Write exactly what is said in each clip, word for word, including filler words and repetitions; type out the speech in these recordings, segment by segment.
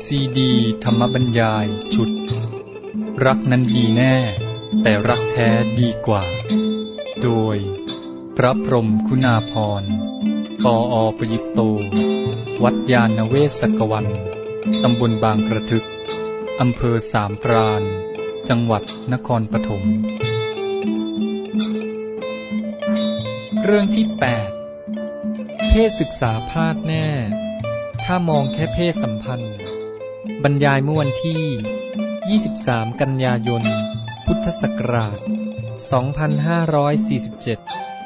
ซีดีธรรมบรรยายชุดรักนั้นดีแน่แต่รักแท้ดีกว่าโดยพระพรหมคุณาภรณ์ปออประยุตโตวัดยาณเวศกวันตำบลบางกระทึกอำเภอสามพรานจังหวัดนครปฐมเรื่องที่แปดเพศศึกษาพลาดแน่ถ้ามองแค่เพศสัมพันธ์บรรยายเมื่อวันที่ยี่สิบสามกันยายนพุทธศักราชสองพันห้าร้อยสี่สิบเจ็ด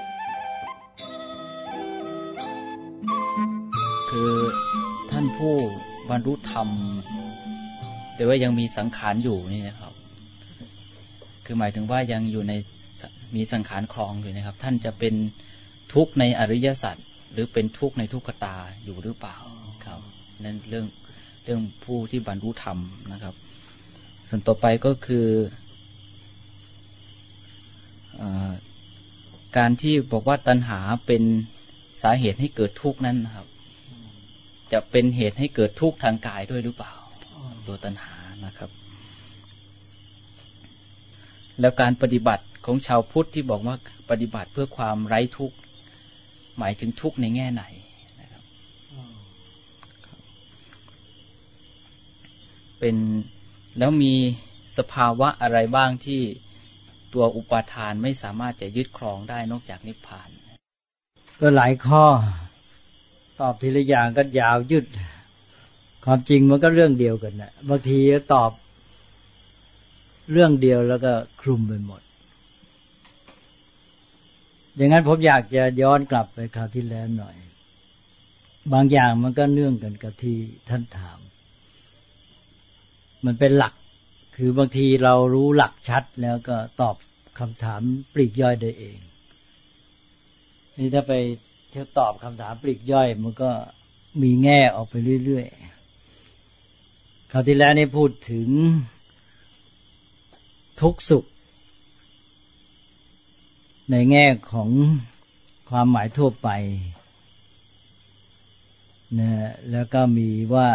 คือท่านผู้บรรลุธรรมแต่ว่ายังมีสังขารอยู่นี่นะครับคือหมายถึงว่ายังอยู่ในมีสังขารครองอยู่นะครับท่านจะเป็นทุกข์ในอริยสัจหรือเป็นทุกข์ในทุกขตาอยู่หรือเปล่าครับนั่นเรื่องเรื่องผู้ที่บรรลุธรรมนะครับส่วนต่อไปก็คือการที่บอกว่าตัณหาเป็นสาเหตุให้เกิดทุกข์นั้นนะครับจะเป็นเหตุให้เกิดทุกข์ทางกายด้วยหรือเปล่าตัวตัณหานะครับแล้วการปฏิบัติของชาวพุทธที่บอกว่าปฏิบัติเพื่อความไร้ทุกข์หมายถึงทุกข์ในแง่ไหนนะครับเป็นแล้วมีสภาวะอะไรบ้างที่ตัวอุปาทานไม่สามารถจะยึดครองได้นอกจากนิพพานก็หลายข้อตอบทีละอย่างก็ยาวยืดความจริงมันก็เรื่องเดียวกันนะบางทีก็ตอบเรื่องเดียวแล้วก็คลุมไปหมดอย่างนั้นผมอยากจะย้อนกลับไปคราวที่แล้วหน่อยบางอย่างมันก็เนื่องกันกับที่ท่านถามมันเป็นหลักคือบางทีเรารู้หลักชัดแล้วก็ตอบคำถามปลีกย่อยได้เองนี่ถ้าไปเที่ยวตอบคำถามปลีกย่อยมันก็มีแง่ออกไปเรื่อยๆคราวที่แล้วนี่พูดถึงทุกข์สุขในแง่ของความหมายทั่วไปนะแล้วก็มีว่า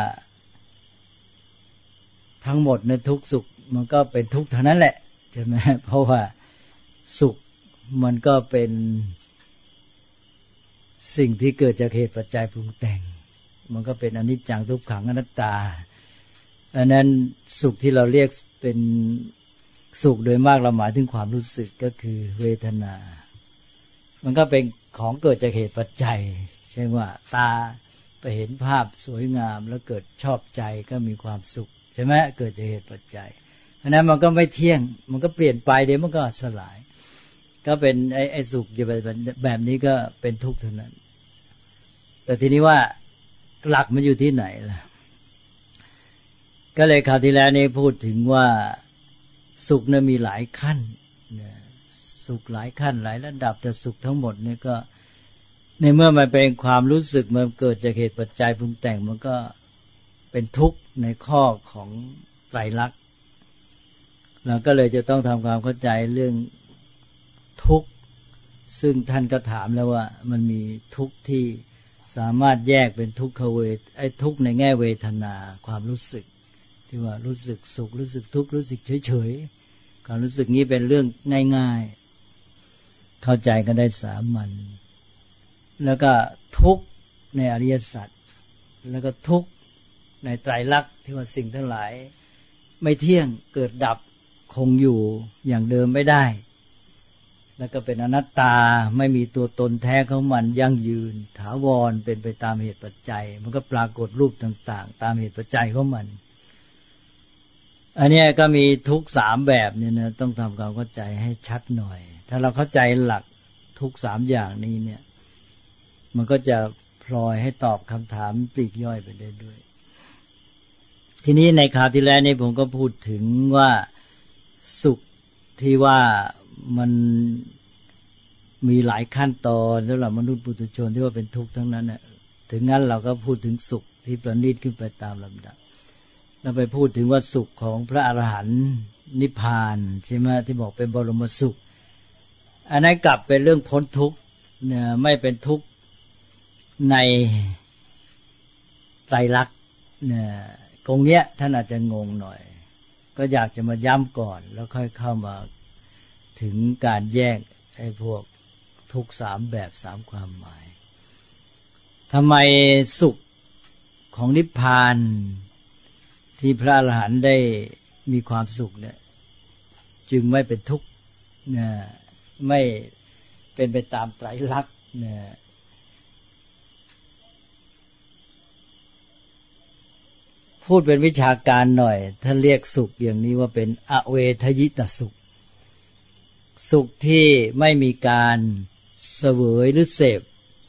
ทั้งหมดในทุกข์สุขมันก็เป็นทุกข์เท่านั้นแหละใช่ไหมเพราะว่าสุขมันก็เป็นสิ่งที่เกิดจากเหตุปัจจัยปรุงแต่งมันก็เป็นอนิจจังทุกขังอนัตตาอันนั้นสุขที่เราเรียกเป็นสุขโดยมากเราหมายถึงความรู้สึกก็คือเวทนามันก็เป็นของเกิดจากเหตุปัจจัยใช่ว่าตาไปเห็นภาพสวยงามแล้วเกิดชอบใจก็มีความสุขใช่ไหมเกิดจากเหตุปัจจัยเพราะนั้นมันก็ไม่เที่ยงมันก็เปลี่ยนไปเดี๋ยวมันก็สลายก็เป็นไอ้ไอ้สุขอยู่แบบนี้ก็เป็นทุกข์เท่านั้นแต่ทีนี้ว่าหลักมันอยู่ที่ไหนล่ะก็เลยคราวที่แล้วนี้พูดถึงว่าสุขเนี่ยมีหลายขั้นสุขหลายขั้นหลายระดับแต่สุขทั้งหมดเนี่ยก็ในเมื่อมันเป็นความรู้สึกมันเกิดจากเหตุปัจจัยปรุงแต่งมันก็เป็นทุกข์ในข้อของไตรลักษณ์เราก็เลยจะต้องทำความเข้าใจเรื่องทุกข์ซึ่งท่านก็ถามแล้วว่ามันมีทุกข์ที่สามารถแยกเป็นทุกขเวทไอ้ทุกข์ในแง่เวทนาความรู้สึกที่ว่ารู้สึกสุขรู้สึกทุกข์รู้สึกเฉยๆความรู้สึกนี้เป็นเรื่องง่ายๆเข้าใจกันได้สามัญแล้วก็ทุกข์ในอริยสัจแล้วก็ทุกข์ในไตรลักษณ์ที่ว่าสิ่งทั้งหลายไม่เที่ยงเกิดดับคงอยู่อย่างเดิมไม่ได้แล้วก็เป็นอนัตตาไม่มีตัวตนแท้ของมันยั่งยืนถาวรเป็นไปตามเหตุปัจจัยมันก็ปรากฏรูปต่างๆตามเหตุปัจจัยของมันอันนี้ก็มีทุกสามแบบเนี่ยนะต้องทำความเข้าใจให้ชัดหน่อยถ้าเราเข้าใจหลักทุกสามอย่างนี้เนี่ยมันก็จะพลอยให้ตอบคำถามปลีกย่อยไปได้ด้วยทีนี้ในคราวที่แล้วนี่ผมก็พูดถึงว่าสุขที่ว่ามันมีหลายขั้นตอนสำหรับมนุษย์ปุถุชนที่ว่าเป็นทุกข์ทั้งนั้นน่ะถึงงั้นเราก็พูดถึงสุขที่ประณีตขึ้นไปตามลำดับเราไปพูดถึงว่าสุขของพระอรหันต์นิพพานใช่ไหมที่บอกเป็นบรมสุขอันนั้นกลับเป็นเรื่องพ้นทุกข์เนี่ยไม่เป็นทุกข์ในไตรลักษณ์เนี่ยตรงเนี้ยท่านอาจจะงงหน่อยก็อยากจะมาย้ำก่อนแล้วค่อยเข้ามาถึงการแยกไอ้พวกทุกสามแบบสามความหมายทำไมสุขของนิพพานที่พระอรหันต์ได้มีความสุขเนี่ยจึงไม่เป็นทุกข์นะไม่เป็นไปตามไตรลักษณ์นะพูดเป็นวิชาการหน่อยท่านเรียกสุขอย่างนี้ว่าเป็นอเวทยิตสุขสุขที่ไม่มีการเสวยหรือเสพ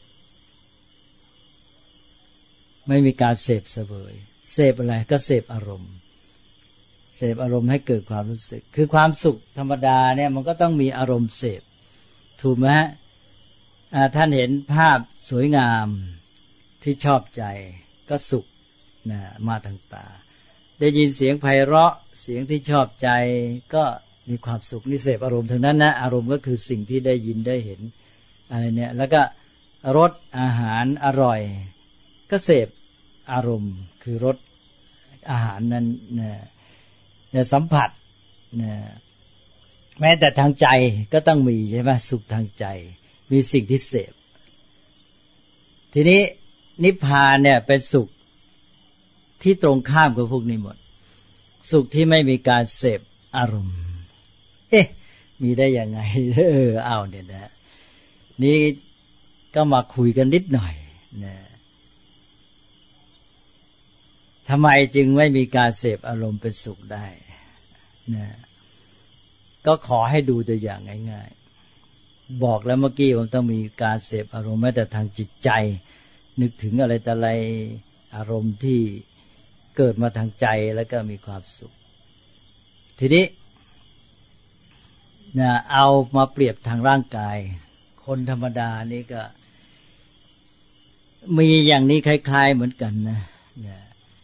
ไม่มีการเสพเสวยเสพอะไรก็เสพอารมณ์เสพอารมณ์ให้เกิดความรู้สึกคือความสุขธรรมดาเนี่ยมันก็ต้องมีอารมณ์เสพถูกไหมฮะท่านเห็นภาพสวยงามที่ชอบใจก็สุขนะมาทางตาได้ยินเสียงไพเราะเสียงที่ชอบใจก็มีความสุขนี่เสพอารมณ์ทั้งนั้นนะอารมณ์ก็คือสิ่งที่ได้ยินได้เห็นอะไรเนี่ยแล้วก็รสอาหารอร่อยก็เสพอารมณ์คือรสอาหารนั้นนะสัมผัสนะแม้แต่ทางใจก็ต้องมีใช่ไหมสุขทางใจมีสิ่งที่เสพทีนี้นิพพานเนี่ยเป็นสุขที่ตรงข้ามกับพวกนี้หมดสุขที่ไม่มีการเสพอารมณ์เอ๊ะมีได้ยังไงเออเอาเนี่ยนะนี่ก็มาคุยกันนิดหน่อยนะทำไมจึงไม่มีการเสพอารมณ์เป็นสุขได้นะก็ขอให้ดูตัวอย่างง่ายๆบอกแล้วเมื่อกี้ว่าต้องมีการเสพอารมณ์แม้แต่ทางจิตใจนึกถึงอะไรแต่อะไรอารมณ์ที่เกิดมาทางใจแล้วก็มีความสุขทีนี้นะเอามาเปรียบทางร่างกายคนธรรมดานี่ก็มีอย่างนี้คล้ายๆเหมือนกันนะนะ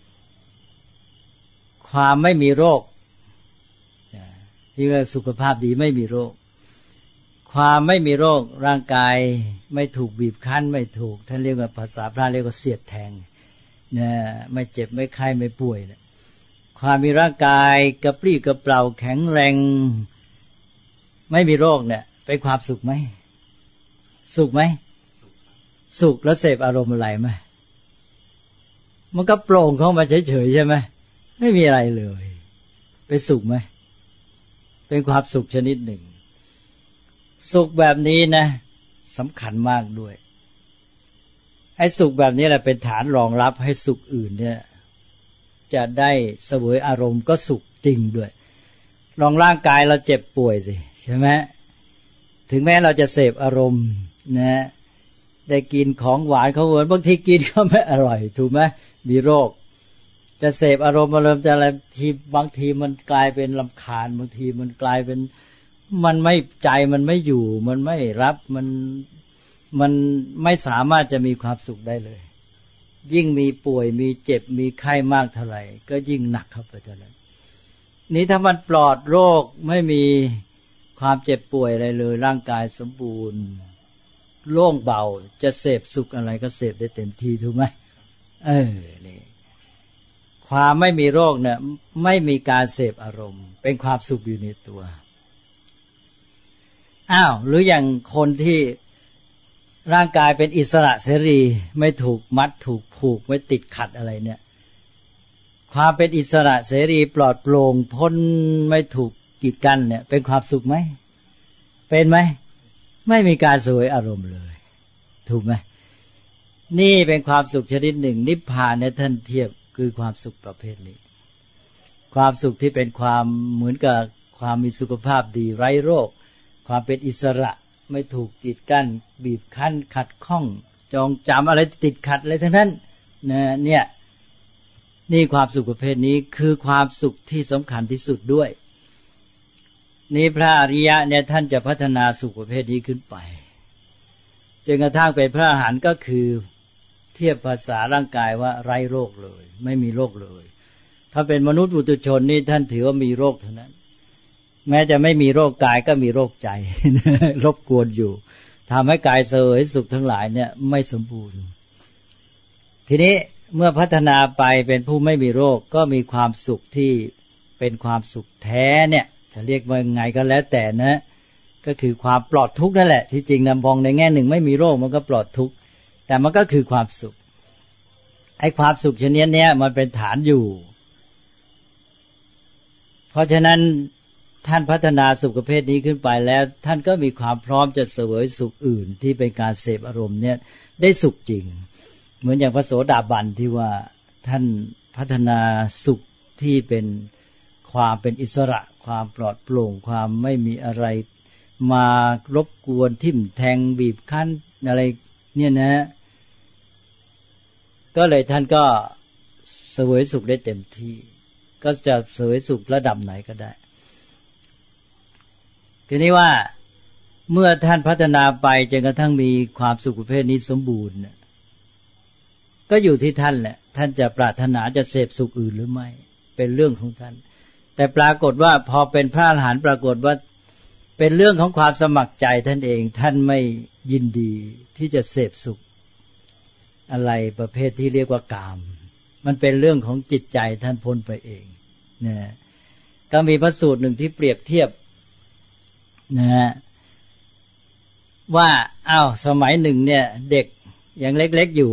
ความไม่มีโรคที่ว่าสุขภาพดีไม่มีโรคความไม่มีโรคร่างกายไม่ถูกบีบคั้นไม่ถูกท่านเรียกว่าภาษาพระเรียกว่าเสียดแทงนะไม่เจ็บไม่ไข้ไม่ป่วยนะความมีร่างกายกระปรี้กระเปร่าแข็งแรงไม่มีโรคเนี่ยเป็นความสุขไหมสุขไหมสุขแล้วเสพอารมณ์อะไรไหมมันก็โปร่งเข้ามาเฉยๆใช่ไหมไม่มีอะไรเลยเป็นสุขไหมเป็นความสุขชนิดหนึ่งสุขแบบนี้นะสำคัญมากด้วยไอ้สุขแบบนี้แหละเป็นฐานรองรับให้สุขอื่นเนี่ยจะได้เสวยอารมณ์ก็สุขจริงด้วยลองร่างกายเราเจ็บป่วยสิใช่ไหมถึงแม้เราจะเสพอารมณ์นะได้กินของหวานของหวานบางทีกินก็ไม่อร่อยถูกไหมมีโรคจะเสพอารมณ์อารมณ์จะอะไรทีบางทีมันกลายเป็นรำคาญบางทีมันกลายเป็นมันไม่ใจมันไม่อยู่มันไม่รับมันมันไม่สามารถจะมีความสุขได้เลยยิ่งมีป่วยมีเจ็บมีไข้มากเท่าไหร่ก็ยิ่งหนักเข้าไปเท่านั้นนี้ถ้ามันปลอดโรคไม่มีความเจ็บป่วยอะไรเลยร่างกายสมบูรณ์โล่งเบาจะเสพสุขอะไรก็เสพได้เต็มที่ถูกไหมเออนี่ความไม่มีโรคเนี่ยไม่มีการเสพอารมณ์เป็นความสุขอยู่ในตัวอ้าวหรืออย่างคนที่ร่างกายเป็นอิสระเสรีไม่ถูกมัดถูกผูกไม่ติดขัดอะไรเนี่ยความเป็นอิสระเสรีปลอดโปร่งพ้นไม่ถูกกีดกันเนี่ยเป็นความสุขไหมเป็นไหมไม่มีการเสวยอารมณ์เลยถูกไหมนี่เป็นความสุขชนิดหนึ่งนิพพานเนี่ยท่านเทียบคือความสุขประเภทนี้ความสุขที่เป็นความเหมือนกับความมีสุขภาพดีไร้โรคความเป็นอิสระไม่ถูกกีดกันบีบคั้นขัดข้องจองจำอะไรติดขัดอะไรทั้งนั้นนะเนี่ยนี่ความสุขประเภทนี้คือความสุขที่สำคัญที่สุดด้วยนี่พระอริยะเนี่ยท่านจะพัฒนาสุขประเภทนี้ขึ้นไปจนกระทั่งเป็นพระอรหันต์ก็คือเทียบภาษาร่างกายว่าไร้โรคเลยไม่มีโรคเลยถ้าเป็นมนุษย์ปุถุชนนี่ท่านถือว่ามีโรคเท่านั้นแม้จะไม่มีโรคกายก็มีโรคใจ รบกวนอยู่ทำให้กายเสวยสุขทั้งหลายเนี่ยไม่สมบูรณ์ทีนี้เมื่อพัฒนาไปเป็นผู้ไม่มีโรคก็มีความสุขที่เป็นความสุขแท้เนี่ยจะเรียกว่าไงก็แล้วแต่นะก็คือความปลอดทุกข์นั่นแหละที่จริงนำมองในแง่หนึ่งไม่มีโรคมันก็ปลอดทุกข์แต่มันก็คือความสุขไอ้ความสุขชนิดนี้มันเป็นฐานอยู่เพราะฉะนั้นท่านพัฒนาสุขประเภทนี้ขึ้นไปแล้วท่านก็มีความพร้อมจะเสวยสุขอื่นที่เป็นการเสพอารมณ์เนี่ยได้สุขจริงเหมือนอย่างพระโสดาบันที่ว่าท่านพัฒนาสุขที่เป็นความเป็นอิสระความปลอดโปร่งความไม่มีอะไรมารบกวนทิ่มแทงบีบคั้นอะไรเนี่ยนะก็เลยท่านก็เสวยสุขได้เต็มที่ก็จะเสวยสุขระดับไหนก็ได้ทีนี้ว่าเมื่อท่านพัฒนาไปจนกระทั่งมีความสุขประเภทนี้สมบูรณ์ก็อยู่ที่ท่านแหละท่านจะปรารถนาจะเสพสุขอื่นหรือไม่เป็นเรื่องของท่านแต่ปรากฏว่าพอเป็นพระอรหันต์ปรากฏว่าเป็นเรื่องของความสมัครใจท่านเองท่านไม่ยินดีที่จะเสพสุขอะไรประเภทที่เรียกว่ากามมันเป็นเรื่องของจิตใจท่านพ้นไปเองนะก็มีพระสูตรหนึ่งที่เปรียบเทียบนะว่าอ้าวสมัยหนึ่งเนี่ยเด็กยังเล็กๆอยู่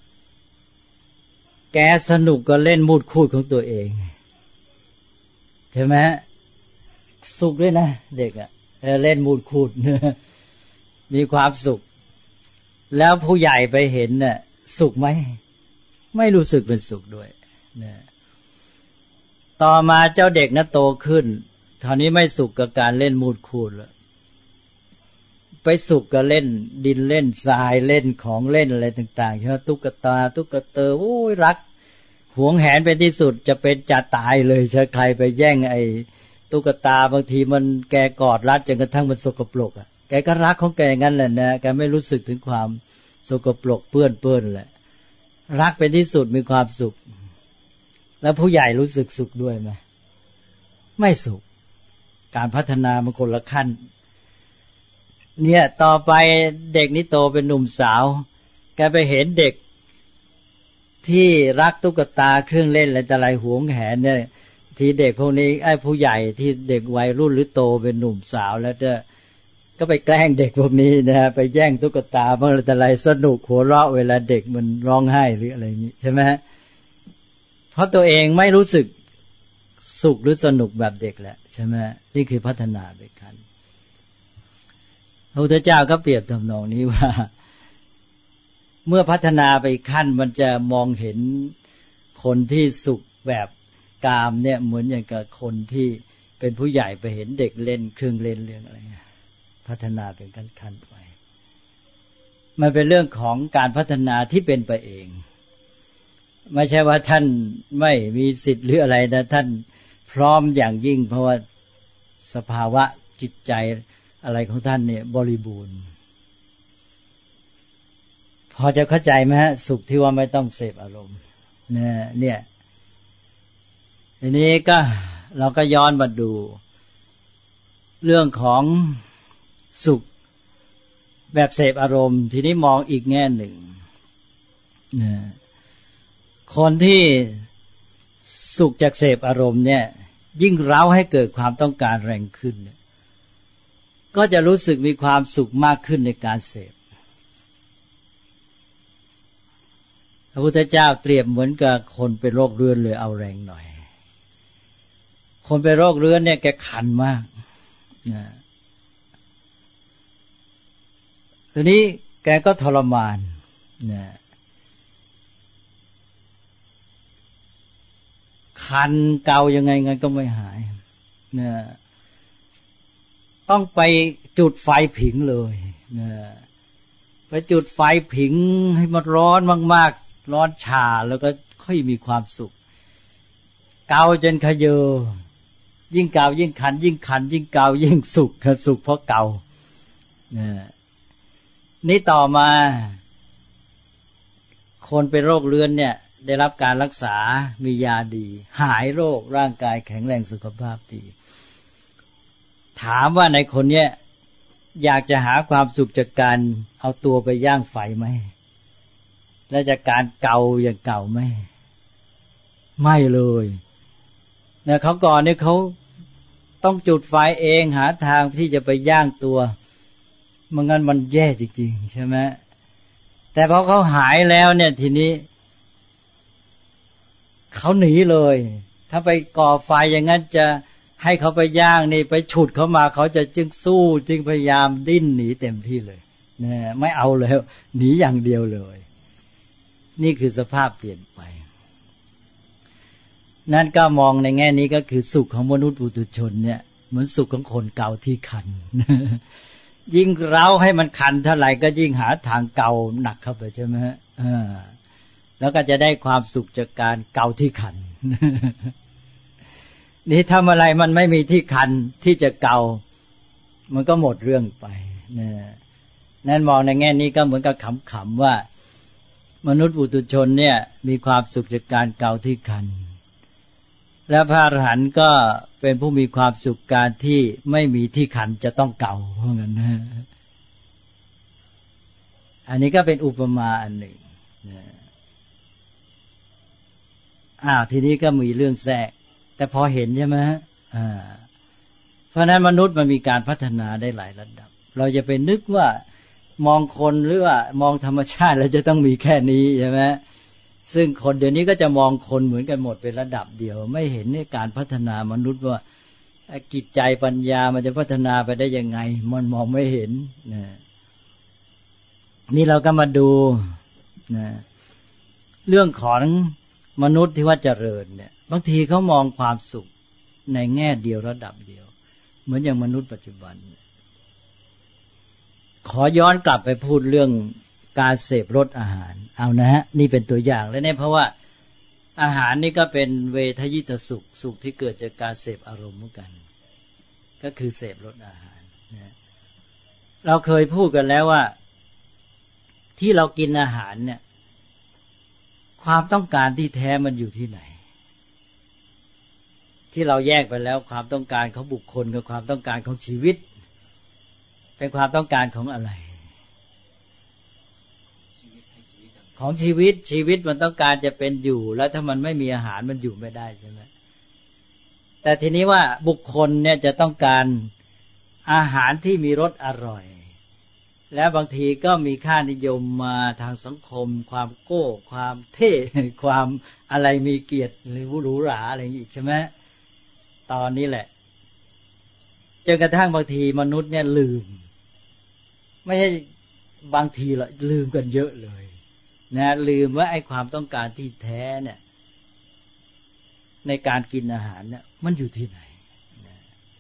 แกสนุกก็เล่นมูดคูดของตัวเองใช่ไหมสุขด้วยนะเด็กอ่ะเล่นมูดคูดมีความสุขแล้วผู้ใหญ่ไปเห็นน่ะสุขไหมไม่รู้สึกเป็นสุขด้วยนะต่อมาเจ้าเด็กนะโตขึ้นคราวนี้ไม่สุขกับการเล่นมูดคูดแล้วไปสุขกับเล่นดินเล่นทรายเล่นของเล่นอะไรต่างๆใช่ไหมตุ๊กตาตุ๊กเตอโอ้ยรักหวงแหนเป็นที่สุดจะเป็นจะตายเลยใช่ใครไปแย่งไอ้ตุ๊กตาบางทีมันแกกอดรัดจนกระทั่งมันสกปรกอ่ะแกก็รักของแกงั้นแหละนะแกไม่รู้สึกถึงความสกปรกเปื้อนเปื้อนแหละรักเป็นที่สุดมีความสุขแล้วผู้ใหญ่รู้สึกสุขด้วยไหมไม่สุขการพัฒนามันคนละขั้นเนี่ยต่อไปเด็กนี่โตเป็นหนุ่มสาวแกไปเห็นเด็กที่รักตุ๊กตาเครื่องเล่นอะไรแต่อะไรหวงแหนเนี่ยทีเด็กพวกนี้ไอ้ผู้ใหญ่ที่เด็กวัยรุ่นหรือโตเป็นหนุ่มสาวแล้วจะก็ไปแกล้งเด็กพวกนี้นะไปแย่งตุ๊กตาบ้างอะไรแต่อะไรสนุกหัวเราะเวลาเด็กมันร้องไห้หรืออะไรอย่างนี้ใช่ไหมเพราะตัวเองไม่รู้สึกสุขหรือสนุกแบบเด็กแหละใช่ไหมนี่คือพัฒนาไปขั้นพระพุทธเจ้าก็เปรียบทำนองนี้ว่าเมื่อพัฒนาไปขั้นมันจะมองเห็นคนที่สุขแบบกามเนี่ยเหมือนอย่างกับคนที่เป็นผู้ใหญ่ไปเห็นเด็กเล่นเครื่องเล่นเรื่องอะไรพัฒนาเป็นขั้นๆไปมันเป็นเรื่องของการพัฒนาที่เป็นไปเองไม่ใช่ว่าท่านไม่มีสิทธิ์หรืออะไรนะท่านพร้อมอย่างยิ่งเพราะว่าสภาวะจิตใจอะไรของท่านเนี่ยบริบูรณ์พอจะเข้าใจไหมฮะสุขที่ว่าไม่ต้องเสพอารมณ์เนี่ยเนี่ยทีนี้ก็เราก็ย้อนมาดูเรื่องของสุขแบบเสพอารมณ์ทีนี้มองอีกแง่หนึ่งนะคนที่สุขจากเสพอารมณ์เนี่ยยิ่งเร้าให้เกิดความต้องการแรงขึ้นก็จะรู้สึกมีความสุขมากขึ้นในการเสพพระพุทธเจ้าเปรียบเหมือนกับคนเป็นโรคเรื้อนเลยเอาแรงหน่อยคนเป็นโรคเรื้อนเนี่ยแกคันมากนะทีนี้แกก็ทรมานนะคันเกายังไงไงก็ไม่หายนะต้องไปจุดไฟผิงเลยนะไปจุดไฟผิงให้มันร้อนมากๆร้อนชาแล้วก็ค่อยมีความสุขเกาจนขยเยอยิ่งเกายิ่งคันยิ่งคันยิ่งเกายิ่งสุขสุขเพราะเกานะนี่ต่อมาคนเป็นโรคเรื้อนเนี่ยได้รับการรักษามียาดีหายโรคร่างกายแข็งแรงสุขภาพดีถามว่าในคนเนี้ยอยากจะหาความสุขจากการเอาตัวไปย่างไฟไหมแล้วจะการเก่าอย่างเก่าไหมไม่เลยนะเขาก่อนเนี่ยเขาต้องจุดไฟเองหาทางที่จะไปย่างตัวไม่งั้นมันแย่จริงๆใช่ไหมแต่พอเขาหายแล้วเนี่ยทีนี้เขาหนีเลยถ้าไปก่อไฟอย่างนั้นจะให้เขาไปย่างนี่ไปฉุดเขามาเขาจะจึงสู้จึงพยายามดิ้นหนีเต็มที่เลยนะไม่เอาเลยหนีอย่างเดียวเลยนี่คือสภาพเปลี่ยนไปนั่นก็มองในแง่นี้ก็คือสุขของมนุษย์ปุถุชนเนี่ยเหมือนสุขของคนเก่าที่คันยิ่งเร้าให้มันคันเท่าไหร่ก็ยิ่งหาทางเก่าหนักเข้าไปใช่ไหมฮะแล้วก็จะได้ความสุขจากการเก่าที่คันนี่ทำอะไรมันไม่มีที่คันที่จะเก่ามันก็หมดเรื่องไปนะนั่นมองในแง่นี้ก็เหมือนกับขำๆว่ามนุษย์ปุถุชนเนี่ยมีความสุขจากการเก่าที่คันและพระอรหันต์ก็เป็นผู้มีความสุขการที่ไม่มีที่คันจะต้องเก่าเพราะงั้นนะอันนี้ก็เป็นอุปมาอันหนึ่งนะอ้าวทีนี้ก็มีเรื่องแทรกแต่พอเห็นใช่ไหมอ่าเพราะนั้นมนุษย์มันมีการพัฒนาได้หลายระดับเราจะไปนึกว่ามองคนหรือว่ามองธรรมชาติแล้วจะต้องมีแค่นี้ใช่ไหมซึ่งคนเดี๋ยวนี้ก็จะมองคนเหมือนกันหมดเป็นระดับเดียวไม่เห็นในการพัฒนามนุษย์ว่าจิตใจปัญญามันจะพัฒนาไปได้ยังไงมันมองไม่เห็นนะนี่เราก็มาดูนะเรื่องของมนุษย์ที่ว่าเจริญเนี่ยบางทีเขามองความสุขในแง่เดียวระดับเดียวเหมือนอย่างมนุษย์ปัจจุบันขอย้อนกลับไปพูดเรื่องการเสพรสอาหารเอานะฮะนี่เป็นตัวอย่างแล้วเนี่ยเพราะว่าอาหารนี่ก็เป็นเวทยิตสุขสุขที่เกิดจากการเสพอารมณ์เหมือนกันก็คือเสพรสอาหารนะเราเคยพูดกันแล้วว่าที่เรากินอาหารเนี่ยความต้องการที่แท้มันอยู่ที่ไหนที่เราแยกไปแล้วความต้องการของบุคคลกับความต้องการของชีวิตเป็นความต้องการของอะไรของชีวิตชีวิตมันต้องการจะเป็นอยู่แล้วถ้ามันไม่มีอาหารมันอยู่ไม่ได้ใช่ไหมแต่ทีนี้ว่าบุคคลเนี่ยจะต้องการอาหารที่มีรสอร่อยและบางทีก็มีค่านิยมมาทางสังคมความโก้ความเท่ความอะไรมีเกียรติหรือหรูหราอะไรอีกใช่ไหมตอนนี้แหละจนกระทั่งบางทีมนุษย์เนี่ยลืมไม่ใช่บางทีหรอกลืมกันเยอะเลยนะลืมว่าไอ้ความต้องการที่แท้เนี่ยในการกินอาหารเนี่ยมันอยู่ที่ไหนนะ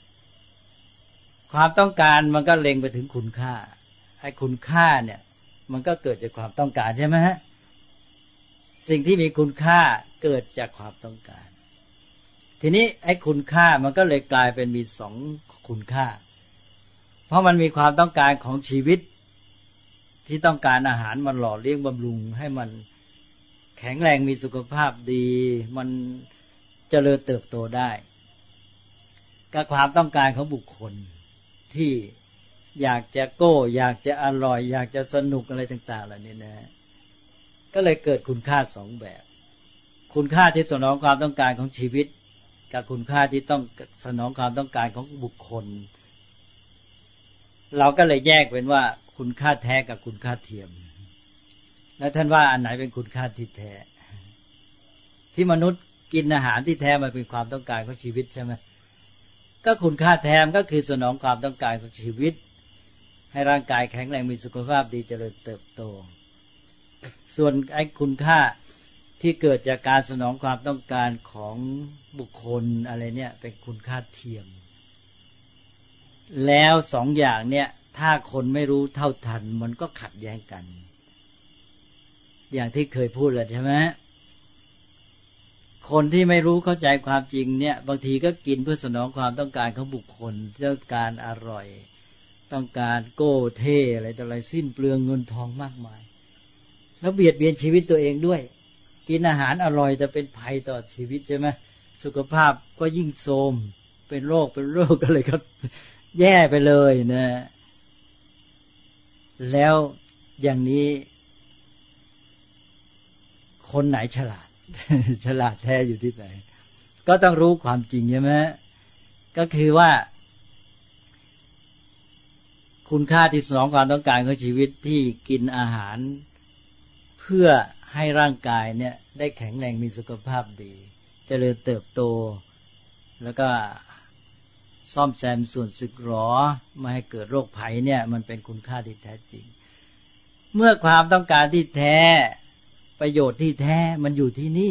ความต้องการมันก็เล็งไปถึงคุณค่าไอ้คุณค่าเนี่ยมันก็เกิดจากความต้องการใช่ไหมฮะสิ่งที่มีคุณค่าเกิดจากความต้องการทีนี้ไอ้คุณค่ามันก็เลยกลายเป็นมีสองคุณค่าเพราะมันมีความต้องการของชีวิตที่ต้องการอาหารมันหล่อเลี้ยงบำรุงให้มันแข็งแรงมีสุขภาพดีมันเจริญเติบโตได้กับความต้องการของบุคคลที่อยากจะโก้อยากจะอร่อยอยากจะสนุกอะไรต่างๆเหล่านี้นะก็เลยเกิดคุณค่าสองแบบคุณค่าที่สนองความต้องการของชีวิตกับคุณค่าที่ต้องสนองความต้องการของบุคคลเราก็เลยแยกเป็นว่าคุณค่าแท้กับคุณค่าเทียมแล้วท่านว่าอันไหนเป็นคุณค่าที่แท้ที่มนุษย์กินอาหารที่แท้มันเป็นความต้องการของชีวิตใช่ไหมก็คุณค่าแท้ก็คือสนองความต้องการของชีวิตให้ร่างกายแข็งแรงมีสุขภาพดีเจริญเติบโตส่วนไอ้คุณค่าที่เกิดจากการสนองความต้องการของบุคคลอะไรเนี่ยเป็นคุณค่าเทียมแล้วสองอย่างเนี่ยถ้าคนไม่รู้เท่าทันมันก็ขัดแย้งกันอย่างที่เคยพูดแล้วใช่ไหมคนที่ไม่รู้เข้าใจความจริงเนี่ยบางทีก็กินเพื่อสนองความต้องการของบุคคลต้องการอร่อยต้องการโก้เท่อะไรต่ออะไรสิ้นเปลืองเงินทองมากมายแล้วเบียดเบียนชีวิตตัวเองด้วยกินอาหารอร่อยแต่เป็นภัยต่อชีวิตใช่ไหมสุขภาพก็ยิ่งโทรมเป็นโรคเป็นโรคอะไรก็แย่ไปเลยนะแล้วอย่างนี้คนไหนฉลาด ฉลาดแท้อยู่ที่ไหนก็ต้องรู้ความจริงใช่ไหมก็คือว่าคุณค่าที่สองความต้องการของชีวิตที่กินอาหารเพื่อให้ร่างกายเนี่ยได้แข็งแรงมีสุขภาพดีเจริญเติบโตแล้วก็ซ่อมแซมส่วนสึกหรอไม่ให้เกิดโรคภัยเนี่ยมันเป็นคุณค่าที่แท้จริงเมื่อความต้องการที่แท้ประโยชน์ที่แท้มันอยู่ที่นี่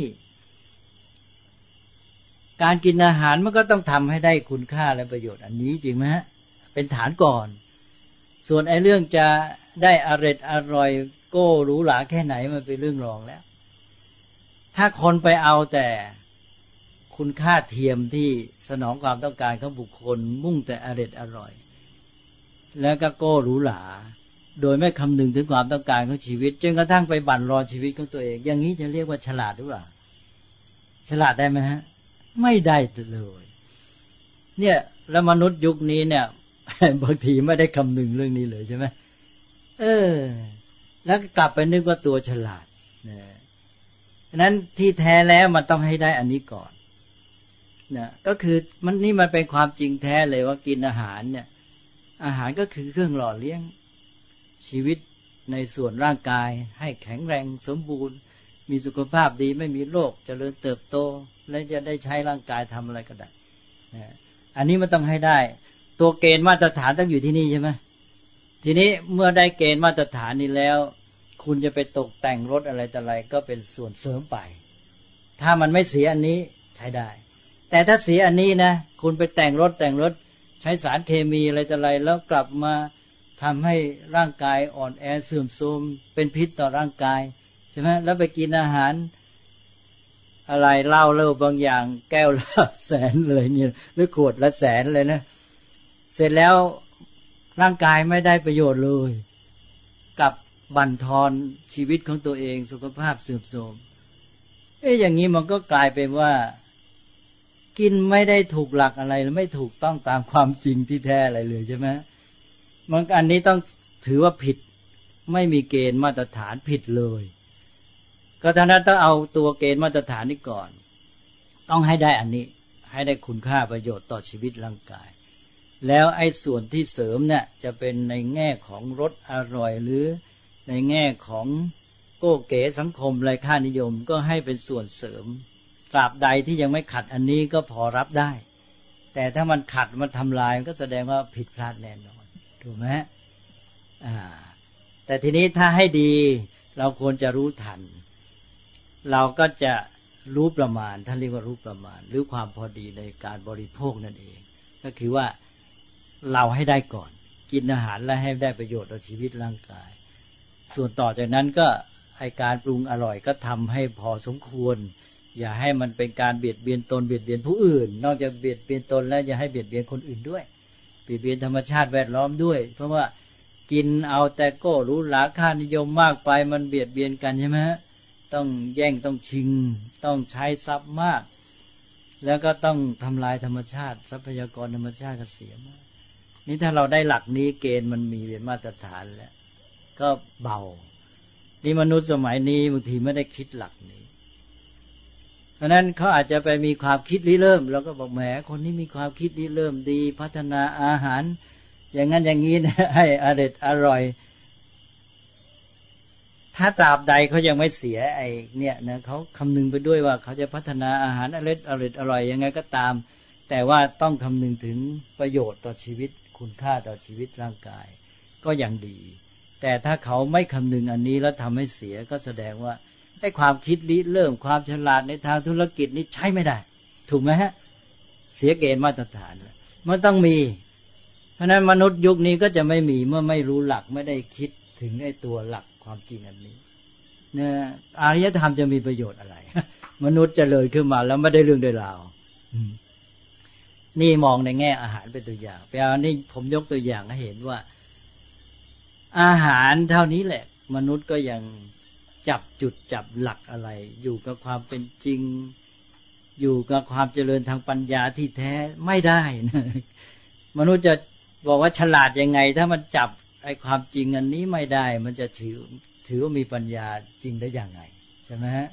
การกินอาหารมันก็ต้องทำให้ได้คุณค่าและประโยชน์อันนี้จริงไหมฮะเป็นฐานก่อนส่วนไอ้เรื่องจะได้อร่อยอร่อยโก้หรูหราแค่ไหนมันเป็นเรื่องรองแล้วถ้าคนไปเอาแต่คุณค่าเทียมที่สนองความต้องการของบุคคลมุ่งแต่อร่อยอร่อยแล้วก็โก้หรูหราโดยไม่คำนึงถึงความต้องการของชีวิตจนกระทั่งไปบั่นรอนชีวิตของตัวเองอย่างนี้จะเรียกว่าฉลาดหรือเปล่าฉลาดได้ไหมฮะไม่ได้เลยเนี่ยแล้วมนุษย์ยุคนี้เนี่ยบางทีไม่ได้คำนึงเรื่องนี้เลยใช่ไหมเออแล้วก็กลับไปนึกว่าตัวฉลาดนะฉะนั้นที่แท้แล้วมันต้องให้ได้อันนี้ก่อนนะก็คือมันนี่มันเป็นความจริงแท้เลยว่ากินอาหารเนี่ยอาหารก็คือเครื่องหล่อเลี้ยงชีวิตในส่วนร่างกายให้แข็งแรงสมบูรณ์มีสุขภาพดีไม่มีโรคเจริญเติบโตและจะได้ใช้ร่างกายทำอะไรก็ได้นะอันนี้มันต้องให้ได้ตัวเกณฑ์มาตรฐานต้องอยู่ที่นี่ใช่ไหมทีนี้เมื่อได้เกณฑ์มาตรฐานนี้แล้วคุณจะไปตกแต่งรถอะไรต่ออะไรก็เป็นส่วนเสริมไปถ้ามันไม่เสียอันนี้ใช้ได้แต่ถ้าเสียอันนี้นะคุณไปแต่งรถแต่งรถใช้สารเคมีอะไรต่ออะไรแล้วกลับมาทำให้ร่างกายอ่อนแอเสื่อมโทรมเป็นพิษต่อร่างกายใช่ไหมแล้วไปกินอาหารอะไรเหล้าเล่าบางอย่างแก้วละแสนเลยเนี่ยหรือขวดละแสนเลยนะเสร็จแล้วร่างกายไม่ได้ประโยชน์เลยกับบั่นทอนชีวิตของตัวเองสุขภาพเสื่อมโทรมเอ๊ะอย่างนี้มันก็กลายเป็นว่ากินไม่ได้ถูกหลักอะไรและไม่ถูกต้องตามความจริงที่แท้อะไรเลยใช่ไหมมันอันนี้ต้องถือว่าผิดไม่มีเกณฑ์มาตรฐานผิดเลยก็ท่านั้นต้องเอาตัวเกณฑ์มาตรฐานนี้ก่อนต้องให้ได้อันนี้ให้ได้คุณค่าประโยชน์ต่อชีวิตร่างกายแล้วไอ้ส่วนที่เสริมเนี่ยจะเป็นในแง่ของรสอร่อยหรือในแง่ของโก้เก๋สังคมไร้ค่านิยมก็ให้เป็นส่วนเสริมตราบใดที่ยังไม่ขัดอันนี้ก็พอรับได้แต่ถ้ามันขัดมันทำลายมันก็แสดงว่าผิดพลาดแน่นอนถูกไหมอ่าแต่ทีนี้ถ้าให้ดีเราควรจะรู้ทันเราก็จะรู้ประมาณท่านเรียกว่ารู้ประมาณหรือความพอดีในการบริโภคนั่นเองก็คือว่าเราให้ได้ก่อนกินอาหารและให้ได้ประโยชน์ต่อชีวิตร่างกายส่วนต่อจากนั้นก็ให้การปรุงอร่อยก็ทำให้พอสมควรอย่าให้มันเป็นการเบียดเบียนตนเบียดเบียนผู้อื่นนอกจากเบียดเบียนตนแล้วอย่าให้เบียดเบียนคนอื่นด้วยเบียดเบียนธรรมชาติแวดล้อมด้วยเพราะว่ากินเอาแต่ก็รู้หลาค่านิยมมากไปมันเบียดเบียนกันใช่ไหมฮะต้องแย่งต้องชิงต้องใช้ทรัพย์มากแล้วก็ต้องทำลายธรรมชาติทรัพยากรธรรมชาติก็เสียมากนี่ถ้าเราได้หลักนี้เกณฑ์มันมีเป็นมาตรฐานแล้วก็เบานี่มนุษย์สมัยนี้บางทีไม่ได้คิดหลักนี้เพราะนั้นเขาอาจจะไปมีความคิดริเริ่มเราก็บอกแหมคนนี้มีความคิดริเริ่มดีพัฒนาอาหารอย่างนั้นอย่างนี้นะให้อร่อยอร่อยถ้าตราบใดเขายังไม่เสียไอ้เนี่ยนะเขาคำนึงไปด้วยว่าเขาจะพัฒนาอาหารอร่อยอร่อยอร่อยยังไงก็ตามแต่ว่าต้องคำนึงถึงประโยชน์ต่อชีวิตคุณค่าต่อชีวิตร่างกายก็ยังดีแต่ถ้าเขาไม่คำนึงอันนี้แล้วทำให้เสียก็แสดงว่าไอ้ความคิดริเริ่มความฉลาดในทางธุรกิจนี้ใช้ไม่ได้ถูกไหมฮะเสียเกณฑ์มาตรฐานมันต้องมีเพราะนั้นมนุษย์ยุคนี้ก็จะไม่มีเมื่อไม่รู้หลักไม่ได้คิดถึงไอ้ตัวหลักความจริงอันนี้เนี่ยอารยธรรมจะมีประโยชน์อะไรมนุษย์เจริญขึ้นมาแล้วไม่ได้เรื่องได้ราวนี่มองในแง่อาหารเป็นตัวอย่างแต่อันนี้ผมยกตัวอย่างให้เห็นว่าอาหารเท่านี้แหละมนุษย์ก็ยังจับจุดจับหลักอะไรอยู่กับความเป็นจริงอยู่กับความเจริญทางปัญญาที่แท้ไม่ได้นะมนุษย์จะบอกว่าฉลาดยังไงถ้ามันจับไอ้ความจริงอันนี้ไม่ได้มันจะถือถือว่ามีปัญญาจริงได้ยังไงใช่ไหมฮะ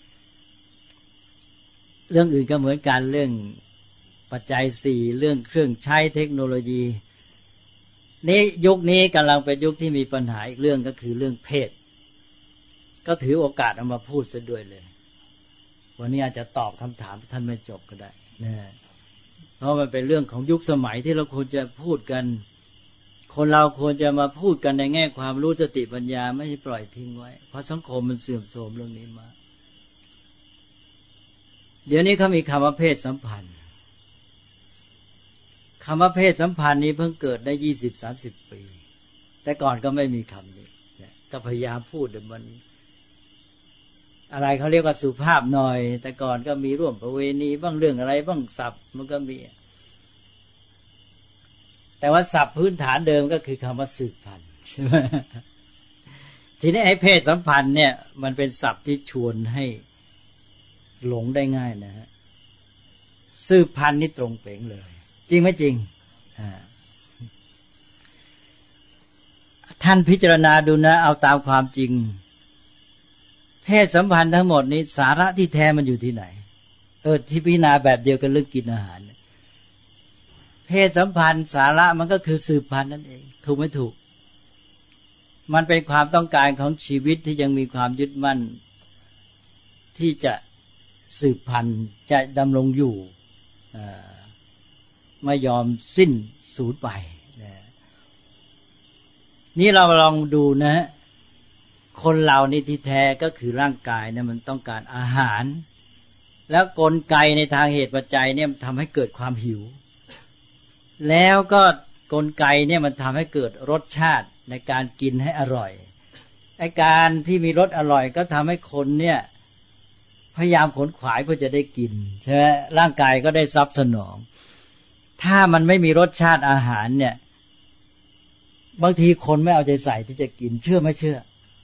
เรื่องอื่นก็เหมือนกันเรื่องปัจจัยสี่เรื่องเครื่องใช้เทคโนโลยีนี้ยุคนี้กำลังเป็นยุคที่มีปัญหาอีกเรื่องก็คือเรื่องเพศก็ถือโอกาสเอามาพูดซะด้วยเลยวันนี้อาจจะตอบคำถามท่านไม่จบก็ได้นะเพราะมันเป็นเรื่องของยุคสมัยที่เราควรจะพูดกันคนเราควรจะมาพูดกันในแง่ความรู้สติปัญญาไม่ใช่ปล่อยทิ้งไว้เพราะสังคมมันเสื่อมโทรมเรื่องนี้มาเดี๋ยวนี้เขามีคำว่าเพศสัมพันธ์คำว่าเพศสัมพันธ์นี้เพิ่งเกิดได้ ยี่สิบถึงสามสิบ ปีแต่ก่อนก็ไม่มีคำนี้ก็พยายามพูดแต่มันอะไรเขาเรียกว่าสุภาพหน่อยแต่ก่อนก็มีร่วมประเวณีบ้างเรื่องอะไรบ้างศัพท์มันก็มีแต่ว่าศัพท์พื้นฐานเดิมก็คือคำว่าสืบพันธุ์ใช่ไหมทีนี้ไอ้เพศสัมพันธ์เนี่ยมันเป็นศัพท์ที่ชวนให้หลงได้ง่ายนะฮะสืบพันธุ์นี่ตรงเป๋งเลยจริงไหมจริงท่านพิจารณาดูนะเอาตามความจริงเพศสัมพันธ์ทั้งหมดนี้สาระที่แท้มันอยู่ที่ไหนเออที่พิจารณาแบบเดียวกันเรื่องกินอาหารเพศสัมพันธ์สาระมันก็คือสืบพันธุ์นั่นเองถูกไม่ถูกมันเป็นความต้องการของชีวิตที่ยังมีความยึดมั่นที่จะสืบพันธุ์จะดำรงอยู่ไม่ยอมสิ้นสูญไปนี่เราลองดูนะคนเรานี่ที่แท้ก็คือร่างกายเนี่ยมันต้องการอาหารแล้วกลไกในทางเหตุปัจจัยเนี่ยมันทำให้เกิดความหิวแล้วก็กลไกเนี่ยมันทำให้เกิดรสชาติในการกินให้อร่อยไอ้การที่มีรสอร่อยก็ทำให้คนเนี่ยพยายามขนขวายเพื่อจะได้กินใช่ไหมร่างกายก็ได้ซับสนองถ้ามันไม่มีรสชาติอาหารเนี่ยบางทีคนไม่เอาใจใส่ที่จะกินเชื่อไม่เชื่อ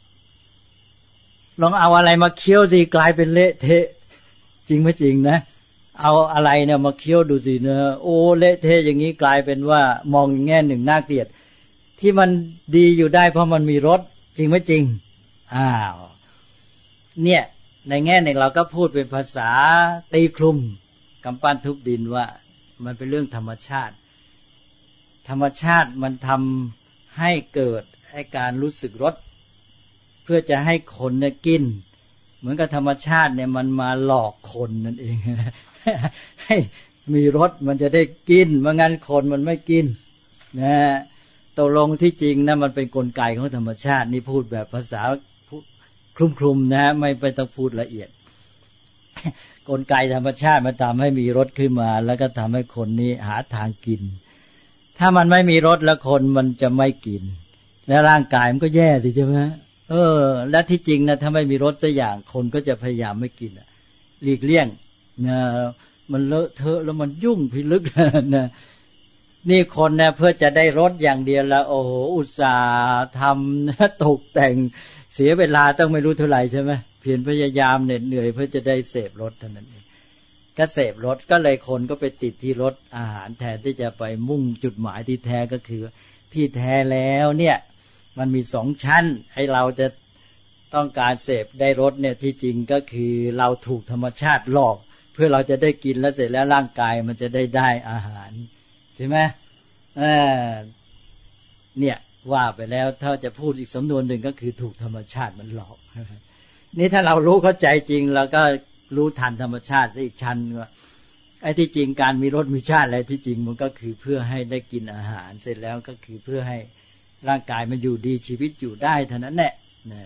ลองเอาอะไรมาเคี้ยวสิกลายเป็นเละเทะจริงไหมจริงนะเอาอะไรเนี่ยมาเคี้ยวดูสินะโอ้เละเทะอย่างนี้กลายเป็นว่ามองแง่หนึ่งน่าเกลียดที่มันดีอยู่ได้เพราะมันมีรสจริงไหมจริงอ้าวเนี่ยในแง่หนึ่งเราก็พูดเป็นภาษาตีคลุมกำปั้นทุบดินว่ามันเป็นเรื่องธรรมชาติธรรมชาติมันทำให้เกิดให้การรู้สึกรสเพื่อจะให้คนเนี่ยกินเหมือนกับธรรมชาติเนี่ยมันมาหลอกคนนั่นเองให้มีรสมันจะได้กินไม่งั้นคนมันไม่กินนะตกลงที่จริงนะมันเป็นกลไกของธรรมชาตินี่พูดแบบภาษาคลุมๆนะไม่ไปต้องพูดละเอียดกลไกธรรมชาติมันทำให้มีรสขึ้นมาแล้วก็ทำให้คนนี้หาทางกินถ้ามันไม่มีรสแล้วคนมันจะไม่กินแล้วร่างกายมันก็แย่สิใช่ไหมเออและที่จริงนะถ้าไม่มีรสสักอย่างคนก็จะพยายามไม่กินหลีกเลี่ยงนะมันเลอะเทอะแล้วมันยุ่งพิลึกนะนี่คนเนี่ยเพื่อจะได้รสอย่างเดียวแล้วโอ้โหอุตส่าห์ทำตกแต่งเสียเวลาต้องไม่รู้เท่าไหร่ใช่ไหมเพียรพยายามเหน็ดเหนื่อยเพื่อจะได้เสพรสเท่านั้นเองก็เสพรสก็เลยคนก็ไปติดที่รสอาหารแทนที่จะไปมุ่งจุดหมายที่แท้ก็คือที่แท้แล้วเนี่ยมันมีสองชั้นให้เราจะต้องการเสพได้รสเนี่ยที่จริงก็คือเราถูกธรรมชาติหลอกเพื่อเราจะได้กินแล้วเสร็จแล้วร่างกายมันจะได้ได้อาหารใช่ไหมเออเนี่ยว่าไปแล้วถ้าจะพูดอีกสำนวนหนึ่งก็คือถูกธรรมชาติมันหลอกนี่ถ้าเรารู้เข้าใจจริงเราก็รู้ทันธรรมชาติซะอีกชั้นว่าไอ้ที่จริงการมีรสมีชาติอะไรที่จริงมันก็คือเพื่อให้ได้กินอาหารเสร็จแล้วก็คือเพื่อให้ร่างกายมันอยู่ดีชีวิตอยู่ได้เท่านั้นแหละนะ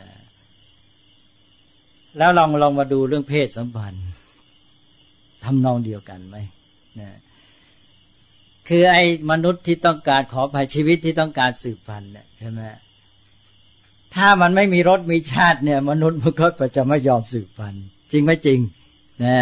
แล้วลองลองมาดูเรื่องเพศสัมพันธ์ทำนองเดียวกันไหมนะคือไอ้มนุษย์ที่ต้องการขอภัยชีวิตที่ต้องการสืบพันธุ์เนี่ยใช่ไหมถ้ามันไม่มีรสมีชาติเนี่ยมนุษย์มันก็จะไม่ยอมสืบพันธุ์จริงไหมจริงนะ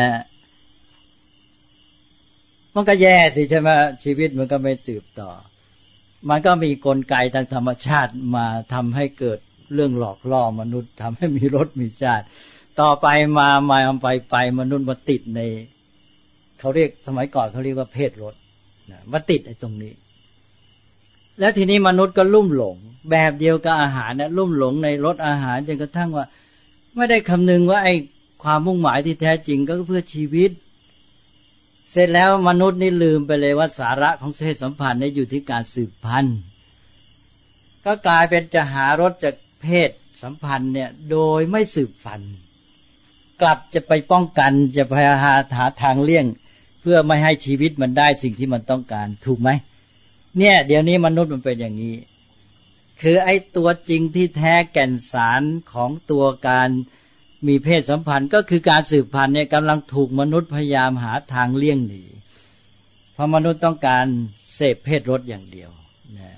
มันก็แย่สิใช่ไหมชีวิตมันก็ไม่สืบต่อมันก็มีกลไกทางธรรมชาติมาทำให้เกิดเรื่องหลอกล่อมนุษย์ทำให้มีรสมีชาติต่อไปมามาไปไปมนุษย์มาติดในเขาเรียกสมัยก่อนเขาเรียกว่าเพศรสนะมาติดไอ้ตรงนี้แล้วทีนี้มนุษย์ก็ลุ่มหลงแบบเดียวกับอาหารนะลุ่มหลงในรสอาหารจนกระทั่งว่าไม่ได้คำนึงว่าไอ้ความมุ่งหมายที่แท้จริงก็เพื่อชีวิตเสร็จแล้วมนุษย์นี่ลืมไปเลยว่าสาระของเพศสัมพันธ์นี่อยู่ที่การสืบพันธุ์ก็กลายเป็นจะหารสจากเพศสัมพันธ์เนี่ยโดยไม่สืบพันธุ์กลับจะไปป้องกันจะพยายามหาทางเลี่ยงเพื่อไม่ให้ชีวิตมันได้สิ่งที่มันต้องการถูกไหมเนี่ยเดี๋ยวนี้มนุษย์มันเป็นอย่างนี้คือไอ้ตัวจริงที่แท้แก่นสารของตัวการมีเพศสัมพันธ์ก็คือการสืบพันธุ์เนี่ยกำลังถูกมนุษย์พยายามหาทางเลี่ยงหนีเพราะมนุษย์ต้องการเสพเพศรสอย่างเดียวนะ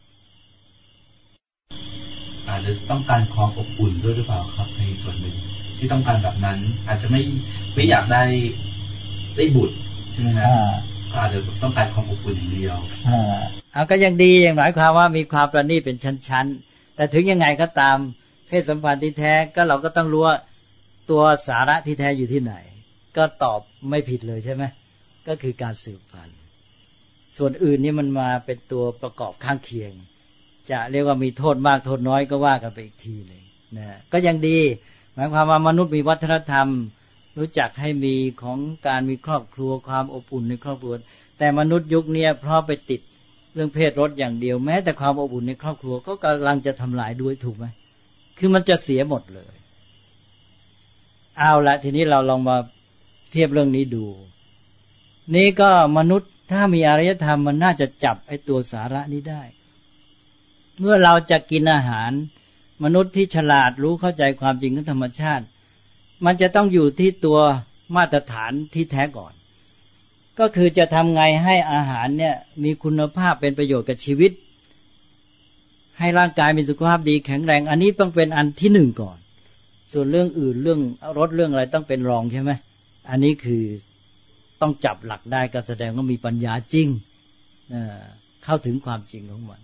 อาจจะต้องการความอบอุ่นด้วยหรือเปล่าครับในส่วนหนึ่งที่ต้องการแบบนั้นอาจจะไม่ไม่อยากได้ได้บุตรใช่ไหมครับก็อาจจะต้องการความอบอุ่นอย่างเดียวอ่าเอาก็ยังดีอย่างหมายความว่ามีความประณีตเป็นชั้นๆแต่ถึงยังไงก็ตามเพศสัมพันธ์ที่แท้ก็เราก็ต้องรู้ว่าตัวสาระที่แท้อยู่ที่ไหนก็ตอบไม่ผิดเลยใช่ไหมก็คือการสืบพันธุ์ส่วนอื่นนี่มันมาเป็นตัวประกอบข้างเคียงจะเรียกว่ามีโทษมากโทษน้อยก็ว่ากันไปอีกทีเลยนะก็ยังดีหมายความว่ามนุษย์มีวัฒนธรรมรู้จักให้มีของการมีครอบครัวความอบอุ่นในครอบครัวแต่มนุษย์ยุคนี้เพราะไปติดเรื่องเพศรสอย่างเดียวแม้แต่ความอบอุ่นในครอบครัวก็กำลังจะทำลายด้วยถูกไหมคือมันจะเสียหมดเลยเอาละทีนี้เราลองมาเทียบเรื่องนี้ดูนี่ก็มนุษย์ถ้ามีอารยธรรมมันน่าจะจับไอ้ตัวสาระนี้ได้เมื่อเราจะกินอาหารมนุษย์ที่ฉลาดรู้เข้าใจความจริงของธรรมชาติมันจะต้องอยู่ที่ตัวมาตรฐานที่แท้ก่อนก็คือจะทำไงให้อาหารเนี่ยมีคุณภาพเป็นประโยชน์กับชีวิตให้ร่างกายมีสุขภาพดีแข็งแรงอันนี้ต้องเป็นอันที่หนึ่งก่อนส่วนเรื่องอื่นเรื่องรสเรื่องอะไรต้องเป็นรองใช่ไหมอันนี้คือต้องจับหลักได้ก็แสดงว่ามีปัญญาจริงเข้าถึงความจริงของมัน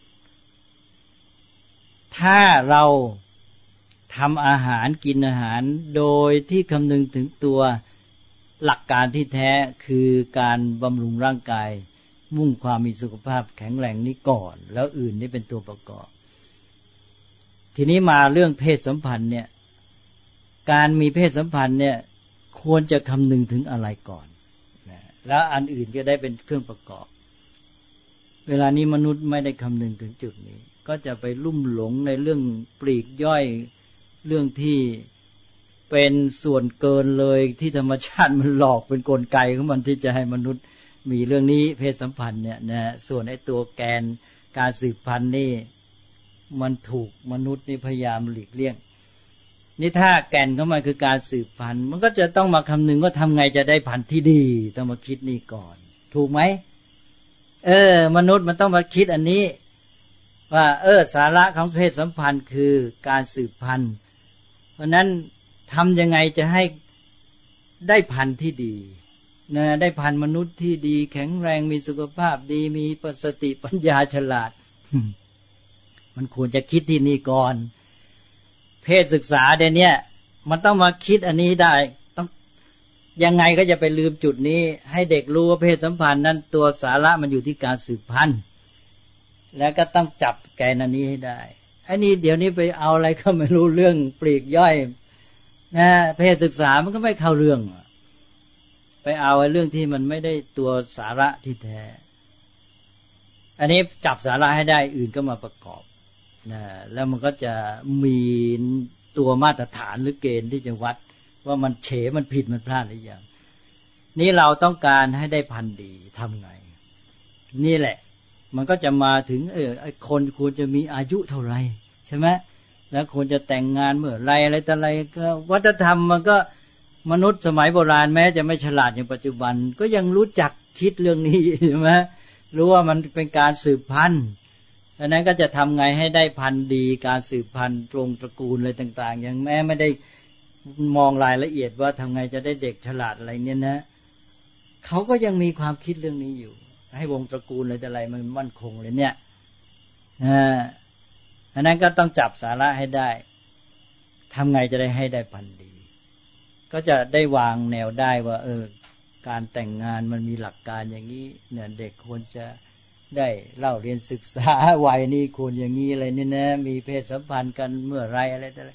ถ้าเราทำอาหารกินอาหารโดยที่คำนึงถึงตัวหลักการที่แท้คือการบำรุงร่างกายมุ่งความมีสุขภาพแข็งแรงนี้ก่อนแล้วอื่นนี่เป็นตัวประกอบทีนี้มาเรื่องเพศสัมพันธ์เนี่ยการมีเพศสัมพันธ์เนี่ยควรจะคำนึงถึงอะไรก่อนนะแล้วอันอื่นก็ได้เป็นเครื่องประกอบเวลานี้มนุษย์ไม่ได้คำนึงถึงจุดนี้ก็จะไปลุ่มหลงในเรื่องปลีกย่อยเรื่องที่เป็นส่วนเกินเลยที่ธรรมชาติมันหลอกเป็นกลไกของมันที่จะให้มนุษย์มีเรื่องนี้เพศสัมพันธ์เนี่ยนะส่วนไอ้ตัวแกนการสืบพันธุ์นี่มันถูกมนุษย์นี่พยายามหลีกเลี่ยงนี่ถ้าแก่นของมันคือการสืบพันธุ์มันก็จะต้องมาคำนึงว่าทำไงจะได้พันธุ์ที่ดีต้องมาคิดนี่ก่อนถูกไหมเออมนุษย์มันต้องมาคิดอันนี้ว่าเออสาระของเพศสัมพันธ์คือการสืบพันธุ์เพราะนั้นทำยังไงจะให้ได้พันธุ์ที่ดีนะได้พันธุ์มนุษย์ที่ดีแข็งแรงมีสุขภาพดีมีสติปัญญาฉลาด มันควรจะคิดที่นี่ก่อนเพศศึกษาเดี๋ยวนี้มันต้องมาคิดอันนี้ได้ต้องยังไงก็จะไปลืมจุดนี้ให้เด็กรู้ว่าเพศสัมพันธ์นั้นตัวสาระมันอยู่ที่การสืบพันธุ์แล้วก็ต้องจับแกนอันนี้ให้ได้ไอ้นี่เดี๋ยวนี้ไปเอาอะไรก็ไม่รู้เรื่องปลีกย่อยนะเพศศึกษามันก็ไม่เข้าเรื่องไปเอาไอ้เรื่องที่มันไม่ได้ตัวสาระที่แท้อันนี้จับสาระให้ได้อื่นก็มาประกอบนะแล้วมันก็จะมีตัวมาตรฐานหรือเกณฑ์ที่จะวัดว่ามันเฉมันผิดมันพลาดหรือยังนี่เราต้องการให้ได้พันธุ์ดีทำไงนี่แหละมันก็จะมาถึงเออคนควรจะมีอายุเท่าไหร่ใช่ไหมแล้วควรจะแต่งงานเมื่อไรอะไรต่ออะไรก็วัฒนธรรมมันก็มนุษย์สมัยโบราณแม้จะไม่ฉลาดอย่างปัจจุบันก็ยังรู้จักคิดเรื่องนี้ใช่ไหมรู้ว่ามันเป็นการสืบพันธุ์ดังนั้นก็จะทำไงให้ได้พันธุ์ดีการสืบพันธุ์ตรงตระกูลอะไรต่างๆอย่างแม้ไม่ได้มองรายละเอียดว่าทำไงจะได้เด็กฉลาดอะไรเนี่ยนะเขาก็ยังมีความคิดเรื่องนี้อยู่ให้วงตระกูลอะไรแต่อะไรมันมั่นคงเลยเนี่ยอ่าอันนั้นก็ต้องจับสาระให้ได้ทำไงจะได้ให้ได้พันธุ์ดีก็จะได้วางแนวได้ว่าเออการแต่งงานมันมีหลักการอย่างนี้เนี่ยเด็กควรจะได้เล่าเรียนศึกษาวัยนี้ควรอย่างนี้อะไรนี่นะมีเพศสัมพันธ์กันเมื่อไรอะไรแต่อะไร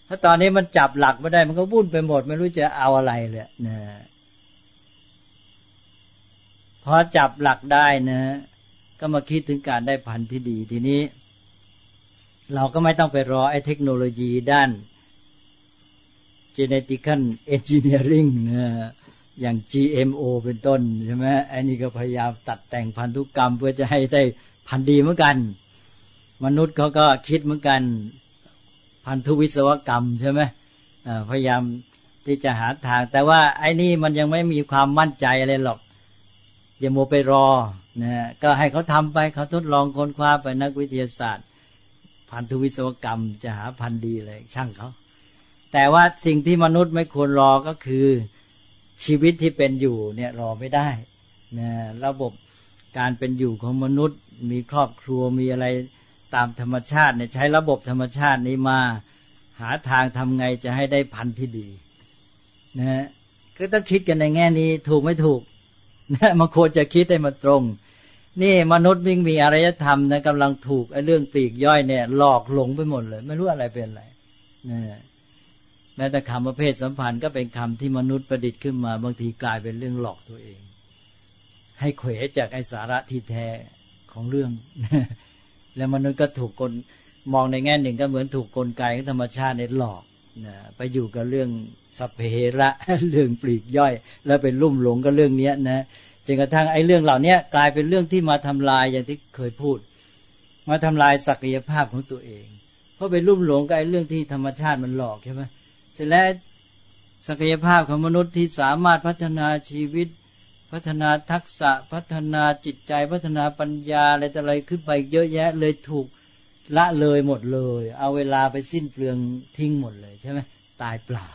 ถ้าตอนนี้มันจับหลักไม่ได้มันก็วุ่นไปหมดไม่รู้จะเอาอะไรเลยนะพอจับหลักได้นะก็มาคิดถึงการได้พันธุ์ที่ดีทีนี้เราก็ไม่ต้องไปรอไอ้เทคโนโลยีด้าน genetical engineering นะอย่าง จี เอ็ม โอ เป็นต้นใช่ไหมไอ้นี่ก็พยายามตัดแต่งพันธุกรรมเพื่อจะให้ได้พันธุ์ดีเหมือนกันมนุษย์เขาก็คิดเหมือนกันพันธุวิศวกรรมใช่ไหมพยายามที่จะหาทางแต่ว่าไอ้นี่มันยังไม่มีความมั่นใจอะไรหรอกอย่าโมไปรอนะก็ให้เขาทำไปเขาทดลองค้นคว้าไปนักวิทยาศาสตร์พันธุวิศวกรรมจะหาพันธุ์ดีเลยช่างเขาแต่ว่าสิ่งที่มนุษย์ไม่ควรรอก็คือชีวิตที่เป็นอยู่เนี่ยรอไม่ได้นะระบบการเป็นอยู่ของมนุษย์มีครอบครัวมีอะไรตามธรรมชาติเนี่ยใช้ระบบธรรมชาตินี้มาหาทางทำไงจะให้ได้พันธุ์ที่ดีนะก็ต้องคิดกันในแง่นี้ถูกไม่ถูกนะมันควรจะคิดให้มันตรงนี่มนุษย์วิ่งมีอารยธรรมนะกำลังถูกไอ้เรื่องปลีกย่อยเนี่ยหลอกหลงไปหมดเลยไม่รู้อะไรเป็นอะไรนะแม้แต่คำว่าเพศสัมพันธ์ก็เป็นคำที่มนุษย์ประดิษฐ์ขึ้นมาบางทีกลายเป็นเรื่องหลอกตัวเองให้เขวจากไอ้สาระที่แท้ของเรื่องแล้วมนุษย์ก็ถูกกลมองในแง่หนึ่งก็เหมือนถูกกลไกของธรรมชาติเนี่ยหลอกนะไปอยู่กับเรื่องสัพเพเหระเรื่องปลีกย่อยแล้วไปลุ่มหลงกับเรื่องนี้นะจนกระทั่งไอ้เรื่องเหล่านี้กลายเป็นเรื่องที่มาทำลายอย่างที่เคยพูดมาทำลายศักยภาพของตัวเองเพราะไปลุ่มหลงกับไอ้เรื่องที่ธรรมชาติมันหลอกใช่ไหมเสร็จแล้วศักยภาพของมนุษย์ที่สามารถพัฒนาชีวิตพัฒนาทักษะพัฒนาจิตใจพัฒนาปัญญาอะไรต่ออะไรขึ้นไปเยอะแยะเลยถูกละเลยหมดเลยเอาเวลาไปสิ้นเปลืองทิ้งหมดเลยใช่ไหมตายเปล่า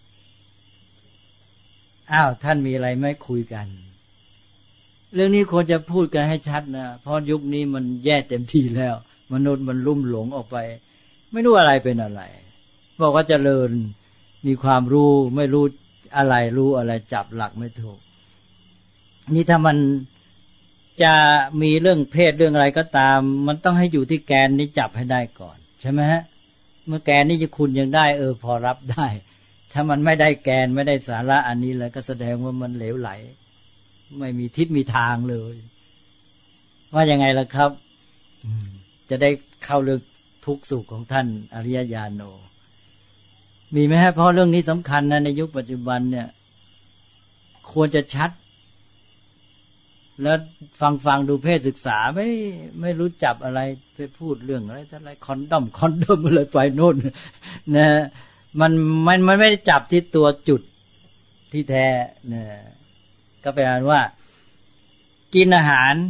อ้าวท่านมีอะไรไม่คุยกันเรื่องนี้ควรจะพูดกันให้ชัดนะเพราะยุคนี้มันแย่เต็มที่แล้วมนุษย์มันลุ่มหลงออกไปไม่รู้อะไรเป็นอะไรบอกว่าเจริญมีความรู้ไม่รู้อะไรรู้อะไรจับหลักไม่ถูกนี่ถ้ามันจะมีเรื่องเพศเรื่องอะไรก็ตามมันต้องให้อยู่ที่แกนนี้จับให้ได้ก่อนใช่ไหมฮะเมื่อแกนนี้จะคุณยังได้เออพอรับได้ถ้ามันไม่ได้แกนไม่ได้สาระอันนี้แล้วก็แสดงว่ามันเหลวไหลไม่มีทิศมีทางเลยว่ายังไงล่ะครับจะได้เข้าเรื่องทุกข์สุขของท่านอริยญาณโนมีไหมฮะเพราะเรื่องนี้สำคัญนะในยุคปัจจุบันเนี่ยควรจะชัดแล้วฟังฟังดูเพศศึกษาไม่ไม่รู้จับอะไรไปพูดเรื่องอะไรท่านอะไรคอนดอมคอนดอมอะไรไปโน่นนะมันมันมันไม่ได้จับที่ตัวจุดที่แท้นะก็แปลว่ากินอาหาร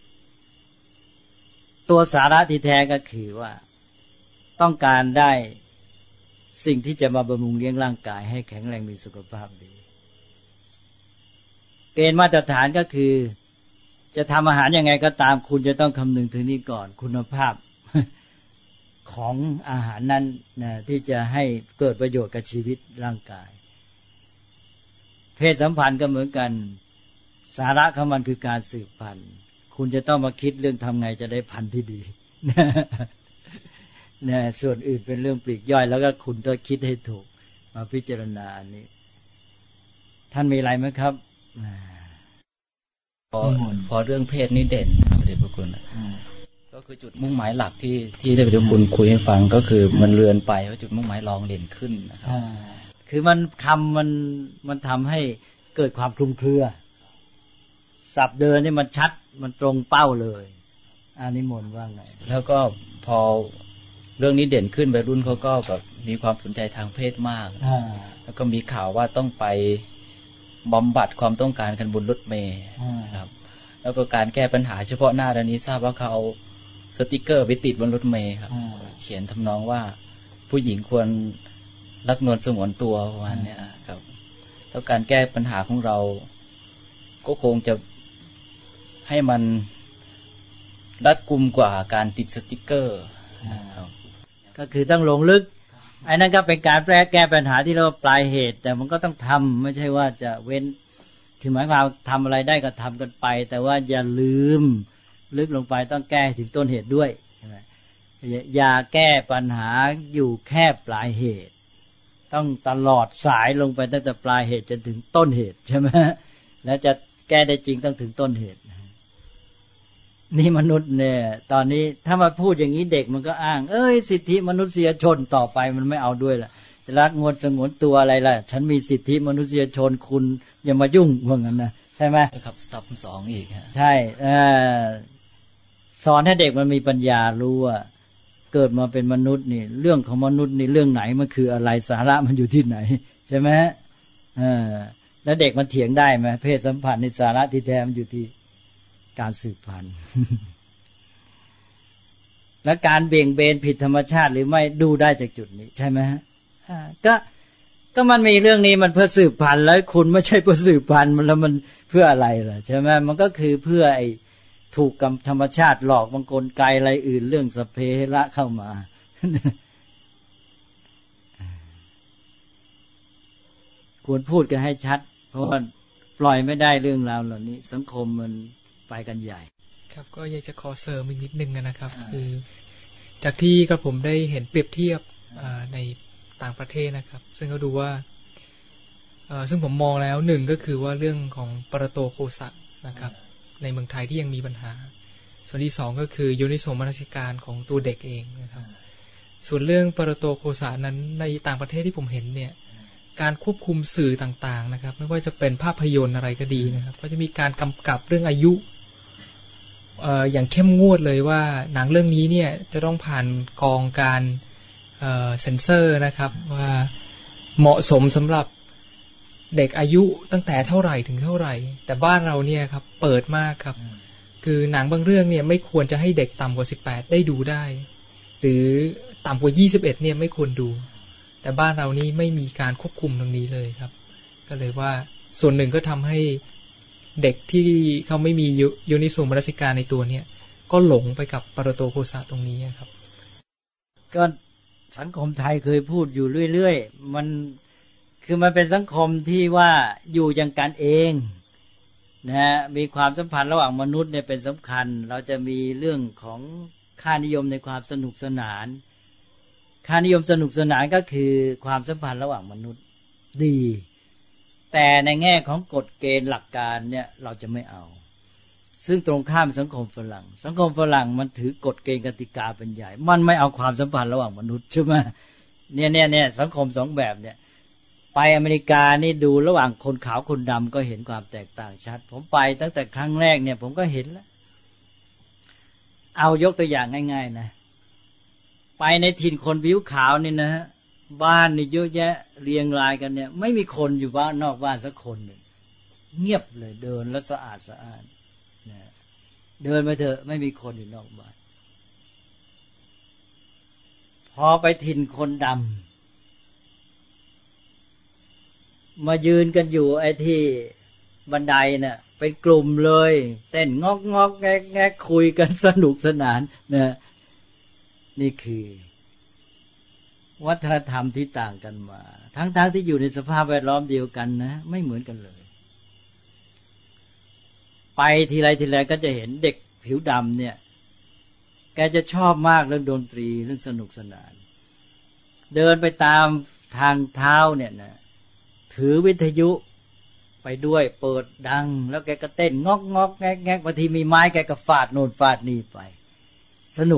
ตัวสาระที่แท้ก็คือว่าต้องการได้สิ่งที่จะมาบำรุงเลี้ยงร่างกายให้แข็งแรงมีสุขภาพดีเกณฑ์มาตรฐานก็คือจะทำอาหารยังไงก็ตามคุณจะต้องคำนึงถึงนี้ก่อนคุณภาพของอาหารนั้นนะที่จะให้เกิดประโยชน์กับชีวิตร่างกายเพศสัมพันธ์ก็เหมือนกันสาระของมันคือการสืบพันธุ์คุณจะต้องมาคิดเรื่องทำไงจะได้พันธุ์ที่ดีนะส่วนอื่นเป็นเรื่องปลีกย่อยแล้วก็คุณต้องคิดให้ถูกมาพิจารณาอันนี้ท่านมีอะไรไหมครับพอพอเรื่องเพศนี่เด่นพระเดชพระคุณก็คือจุดมุ่งหมายหลักที่ที่ได้พระเดชพระคุณคุยให้ฟังก็คือมันเลือนไปว่าจุดมุ่งหมายรองเด่นขึ้นนะครับคือมันคำมันมันทำให้เกิดความคลุมเครือศัพท์เดินนี่มันชัดมันตรงเป้าเลยอานิมนต์ว่าไงแล้วก็พอเรื่องนี้เด่นขึ้นวัยรุ่นเขาก็แบบมีความสนใจทางเพศมากแล้วก็มีข่าวว่าต้องไปบำบัดความต้องการกันบนรถเมล์ครับแล้วก็การแก้ปัญหาเฉพาะหน้าดังนี้ทราบว่าเขาเอาสติกเกอร์ไปติดบนรถเมล์ครับเขียนทำนองว่าผู้หญิงควรรักนวลสงวนตัวประมาณนี้ครับแล้วการแก้ปัญหาของเราก็คงจะให้มันรัดกุมกว่าการติดสติกเกอร์ก็คือต้องลงลึกไอ้นั่นก็เป็นการแก้แก้ปัญหาที่เราปลายเหตุแต่มันก็ต้องทำไม่ใช่ว่าจะเว้นคือหมายความทำอะไรได้ก็ทำกันไปแต่ว่าอย่าลืมลึกลงไปต้องแก้ถึงต้นเหตุด้วยใช่ไหมอย่าแก้ปัญหาอยู่แค่ปลายเหตุต้องตลอดสายลงไปตั้งแต่ปลายเหตุจนถึงต้นเหตุใช่ไหมแล้วจะแก้ได้จริงต้องถึงต้นเหตุนี่มนุษย์เนี่ยตอนนี้ถ้ามาพูดอย่างนี้เด็กมันก็อ้างเอ้ยสิทธิมนุษยชนต่อไปมันไม่เอาด้วยล่ะรักงดสงวนตัวอะไรล่ะฉันมีสิทธิมนุษยชนคุณอย่ามายุ่งว่างั้นนะใช่ไหมครับสต็อปสองอีกฮะใช่เออสอนให้เด็กมันมีปัญญารู้ว่าเกิดมาเป็นมนุษย์นี่เรื่องของมนุษย์นี่เรื่องไหนมันคืออะไรสาระมันอยู่ที่ไหนใช่ไหมเออแล้วเด็กมันเถียงได้ไหมเพศสัมพันธ์ในสาระที่แท้มันอยู่ที่การสืบพันธุ์ และการเบี่ยงเบนผิดธรรมชาติหรือไม่ดูได้จากจุดนี้ใช่ไหมฮะก็ก็มันมีเรื่องนี้มันเพื่อสืบพันธุ์แล้วคุณไม่ใช่เพื่อสืบพันธุ์มันแล้วมันเพื่ออะไรล่ะใช่ไหมมันก็คือเพื่อไอ้ถูกกับธรรมชาติหลอกบางกลไกอะไรอื่นเรื่องสเพระเข้ามาควรพูดกันให้ชัดเพราะว่าปล่อยไม่ได้เรื่องราวเหล่านี้สังคมมันไปกันใหญ่ครับก็อยากจะขอเสริมอีกนิดนึงนะครับคือจากที่กระผมได้เห็นเปรียบเทียบในต่างประเทศนะครับซึ่งเขาดูว่าซึ่งผมมองแล้วหนึ่งก็คือว่าเรื่องของปรโตโคสะนะครับในเมืองไทยที่ยังมีปัญหาส่วนที่สองก็คือโยนิโสมนสิการของตัวเด็กเองนะครับส่วนเรื่องปรโตโคสะนั้นในต่างประเทศที่ผมเห็นเนี่ยการควบคุมสื่อต่างๆนะครับไม่ว่าจะเป็นภาพยนตร์อะไรก็ดีนะครับก็จะมีการกำกับเรื่องอายุเอ่ออย่างเข้มงวดเลยว่าหนังเรื่องนี้เนี่ยจะต้องผ่านกองการเอ่อเซ็นเซอร์นะครับว่าเหมาะสมสำหรับเด็กอายุตั้งแต่เท่าไหร่ถึงเท่าไหร่แต่บ้านเราเนี่ยครับเปิดมากครับคือหนังบางเรื่องเนี่ยไม่ควรจะให้เด็กต่ำกว่าสิบแปดได้ดูได้หรือต่ำกว่ายี่สิบเอ็ดเนี่ยไม่ควรดูแต่บ้านเรานี่ไม่มีการควบคุมตรงนี้เลยครับก็เลยว่าส่วนหนึ่งก็ทำให้เด็กที่เขาไม่มีโยนิโสมนสิการในตัวเนี่ยก็หลงไปกับปรโตโคสะตรงนี้ครับก็สังคมไทยเคยพูดอยู่เรื่อยๆมันคือมันเป็นสังคมที่ว่าอยู่อย่างกันเองนะฮะมีความสัมพันธ์ระหว่างมนุษย์เนี่ยเป็นสำคัญเราจะมีเรื่องของค่านิยมในความสนุกสนานค่านิยมสนุกสนานก็คือความสัมพันธ์ระหว่างมนุษย์ดีแต่ในแง่ของกฎเกณฑ์หลักการเนี่ยเราจะไม่เอาซึ่งตรงข้ามสังคมฝรั่งสังคมฝรั่งมันถือกฎเกณฑ์กติกาเป็นใหญ่มันไม่เอาความสัมพันธ์ระหว่างมนุษย์ใช่ไหมเนี่ยเนี่ยเนี่ยสังคมสองแบบเนี่ยไปอเมริกานี่ดูระหว่างคนขาวคนดำก็เห็นความแตกต่างชัดผมไปตั้งแต่ครั้งแรกเนี่ยผมก็เห็นแล้วเอายกตัวอย่างง่ายๆนะไปในถิ่นคนผิวขาวนี่นะฮะบ้านนี่เยอะแยะเรียงรายกันเนี่ยไม่มีคนอยู่บ้านนอกบ้านสักคนหนึ่งเงียบเลยเดินแล้วสะอาดสะอาดนะเดินไปเถอะไม่มีคนอยู่นอกบ้านพอไปถิ่นคนดำมายืนกันอยู่ไอ้ที่บันไดน่ะเป็นกลุ่มเลยเต้นงอกงอกแงกแงกคุยกันสนุกสนานนะนี่คือวัฒนธรรมที่ต่างกันมาทั้งๆ ท, ที่อยู่ในสภาพแวดล้อมเดียวกันนะไม่เหมือนกันเลยไปทีไรทีไรก็จะเห็นเด็กผิวดำเนี่ยแกจะชอบมากเรื่องดนตรีเรื่องสนุกสนานเดินไปตามทางเท้าเนี่ยนะถือวิทยุไปด้วยเปิดดังแล้วแกก็เต้นงอกงอกแงกแงกบางทีมีไม้แกก็ฟาดโน่นฟาดนี่ไปสนุก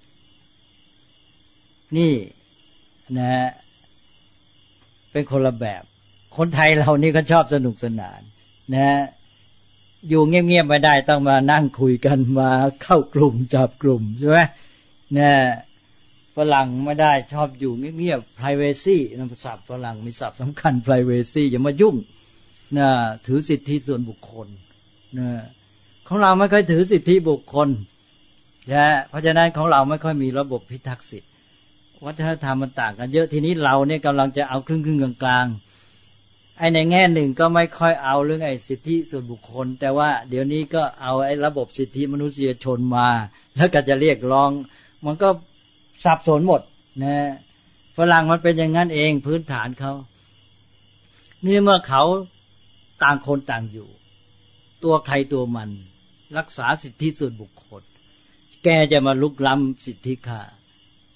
นี่นะฮะเป็นคนละแบบคนไทยเรานี่ก็ชอบสนุกสนานนะฮะอยู่เงียบๆไม่ได้ต้องมานั่งคุยกันมาเข้ากลุ่มจับกลุ่มใช่ไหมนะฝรั่งไม่ได้ชอบอยู่เงียบๆ privacy นะศัพท์ฝรั่งมีศัพท์สำคัญ privacy อย่ามายุ่งนะถือสิทธิส่วนบุคคลนะของเราไม่ค่อยถือสิทธิบุคคลนะเพราะฉะนั้นของเราไม่ค่อยมีระบบพิทักษ์สิทธิวัฒนธรรมมันต่างกันเยอะทีนี้เราเนี่ยกำลังจะเอาครึ่งครึ่งกลางๆไอ้ในแง่หนึ่งก็ไม่ค่อยเอาเรื่องไอ้สิทธิส่วนบุคคลแต่ว่าเดี๋ยวนี้ก็เอาไอ้ระบบสิทธิมนุษยชนมาแล้วก็จะเรียกร้องมันก็สับสนหมดนะฝรั่งมันเป็นอย่างนั้นเองพื้นฐานเขานี่เมื่อเขาต่างคนต่างอยู่ตัวใครตัวมันรักษาสิทธิส่วนบุคคลแกจะมาลุกล้ำสิทธิข้า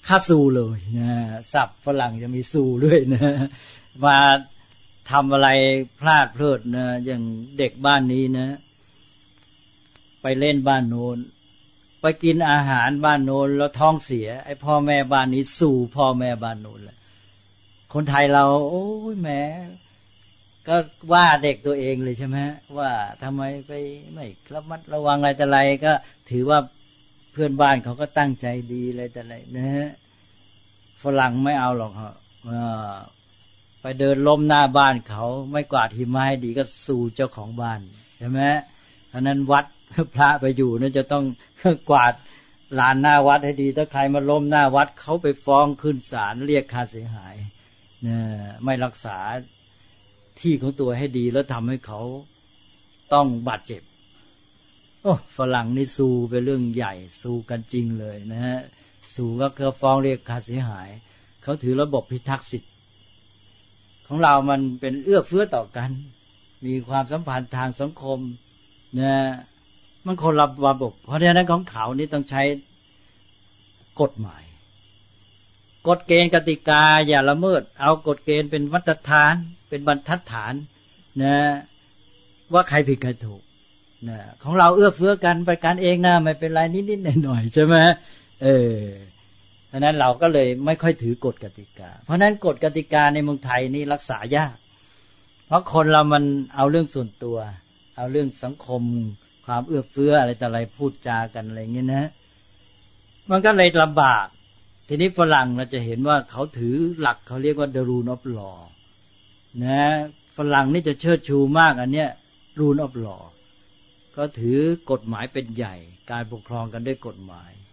ค่าซูเลยนะศัพท์ฝรั่งจะมีซูด้วยนะมาทำอะไรพลาดเพลิดนะอย่างเด็กบ้านนี้นะไปเล่นบ้านโน้นไปกินอาหารบ้านโน้นแล้วท้องเสียไอ้พ่อแม่บ้านนี้สู่พ่อแม่บ้านโน้นแหละคนไทยเราโอ้ยแหมก็ว่าเด็กตัวเองเลยใช่ไหมว่าทำไมไปไม่ระมัดระวังอะไรแต่ไรก็ถือว่าเพื่อนบ้านเขาก็ตั้งใจดีอะไรแต่ไรนะฮะฝรั่งไม่เอาหรอกฮะไปเดินล้มหน้าบ้านเขาไม่กวาดหิมะให้ดีก็สู่เจ้าของบ้านใช่ไหมเพราะนั้นวัดพระไปอยู่นั่นจะต้องกวาดลานหน้าวัดให้ดีถ้าใครมาล้มหน้าวัดเขาไปฟ้องขึ้นศาลเรียกค่าเสียหายเนี่ยไม่รักษาที่ของตัวให้ดีแล้วทำให้เขาต้องบาดเจ็บโอ้ฝรั่งนี่สู้เป็นเรื่องใหญ่สู้กันจริงเลยนะฮะสู้ก็คือฟ้องเรียกค่าเสียหายเขาถือระบบพิทักษ์สิทธิ์ของเรามันเป็นเอื้อเฟื้อต่อกันมีความสัมพันธ์ทางสังคมนะมันคนละระบบเพราะฉะนั้นของเขานี่ต้องใช้กฎหมายกฎเกณฑ์กติกาอย่าละเมิดเอากฎเกณฑ์เป็นมาตรฐานเป็นบรรทัดฐานนะว่าใครผิดใครถูกนะของเราเอื้อเฟื้อกันไปกันเองนะไม่เป็นไรนิดๆหน่อยๆใช่ไหมเออเพราะนั้นเราก็เลยไม่ค่อยถือกฎกติกาเพราะนั้นกฎกติกาในเมืองไทยนี่รักษายากเพราะคนเรามันเอาเรื่องส่วนตัวเอาเรื่องสังคมความเอื้อเฟื้ออะไรแต่อะไรพูดจากันอะไรเงี้ยนะมันก็เลยลำบากทีนี้ฝรั่งเราจะเห็นว่าเขาถือหลักเขาเรียกว่า the rule of law นะฝรั่งนี่จะเชิดชูมากอันเนี้ย rule of law ก็ถือกฎหมายเป็นใหญ่การปกครองกันด้วยกฎหมาย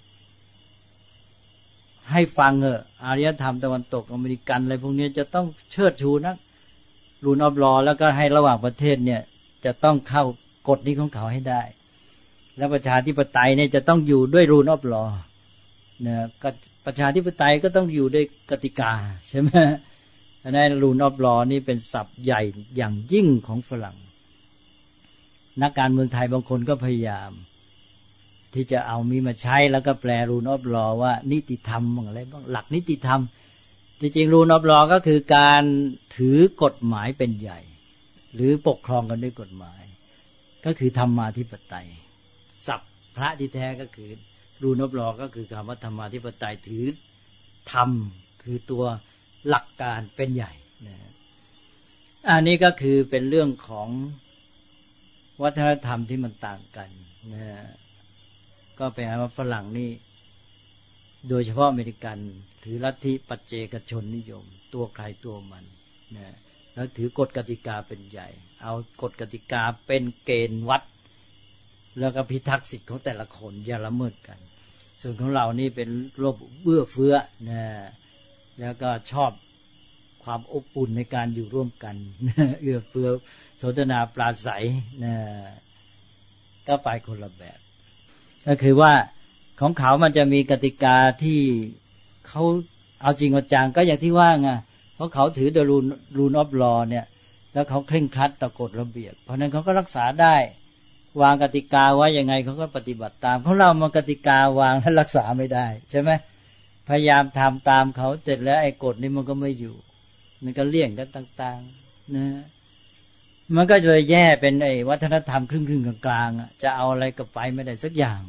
ให้ฟังเอออารยธรรมตะวันตกอเมริกันอะไรพวกนี้จะต้องเชิดชูนะ rule of law แล้วก็ให้ระหว่างประเทศเนี่ยจะต้องเข้ากฎนี้ของเขาให้ได้แล้วประชาธิปไตยเนี่ยจะต้องอยู่ด้วย rule of law นะก็ประชาธิปไตยก็ต้องอยู่ด้วยกติกาใช่ไหมอันนั้น rule of law นี่เป็นศัพท์ใหญ่อย่างยิ่งของฝรั่งนักการเมืองไทยบางคนก็พยายามที่จะเอามีมาใช้แล้วก็แปล rule of law ว่านิติธรรมอะไรบ้างหลักนิติธรรมจริงๆ rule of law ก็คือการถือกฎหมายเป็นใหญ่หรือปกครองกันด้วยกฎหมายก็คือธรรมาธิปไตยศัพท์พระที่แท้ก็คือrule of law ก็คือคำว่าธรรมาธิปไตยถือธรรมคือตัวหลักการเป็นใหญ่นะอันนี้ก็คือเป็นเรื่องของวัฒนธรรมที่มันต่างกันนะก็แปลว่าฝรั่งนี่โดยเฉพาะอเมริกันถือลัทธิปัจเจกชนนิยมตัวใครตัวมันนะแล้วถือกฎกติกาเป็นใหญ่เอากฎกติกาเป็นเกณฑ์วัดแล้วก็พิทักษ์สิทธิ์ของแต่ละคนอย่าละเมิดกันส่วนของเรานี่เป็นโลภเบื้อเฟื้อนะแล้วก็ชอบความอบอุ่นในการอยู่ร่วมกันเอื้อเฟื้อสนทนาปราศัยนะก็ไปคนละแบบก็คือว่าของเขามันจะมีกติกาที่เขาเอาจริงเอาจังก็อย่างที่ว่าไงเพราะเขาถือ the rule rule of law เนี่ยแล้วเขาเคร่งครัดต่อกฎระเบียบเพราะนั้นเขาก็รักษาได้วางกติกาไว้ยังไงเขาก็ปฏิบัติตามของเรามากติกาวางแล้วรักษาไม่ได้ใช่ไหมพยายามทำตามเขาเสร็จแล้วไอ้กฎนี้มันก็ไม่อยู่มันก็เลี่ยงกันต่างๆนะมันก็เลยแย่เป็นไอ้วัฒนธรรมครึ่งๆกลางๆจะเอาอะไรก็ไปไม่ได้สักอย่าง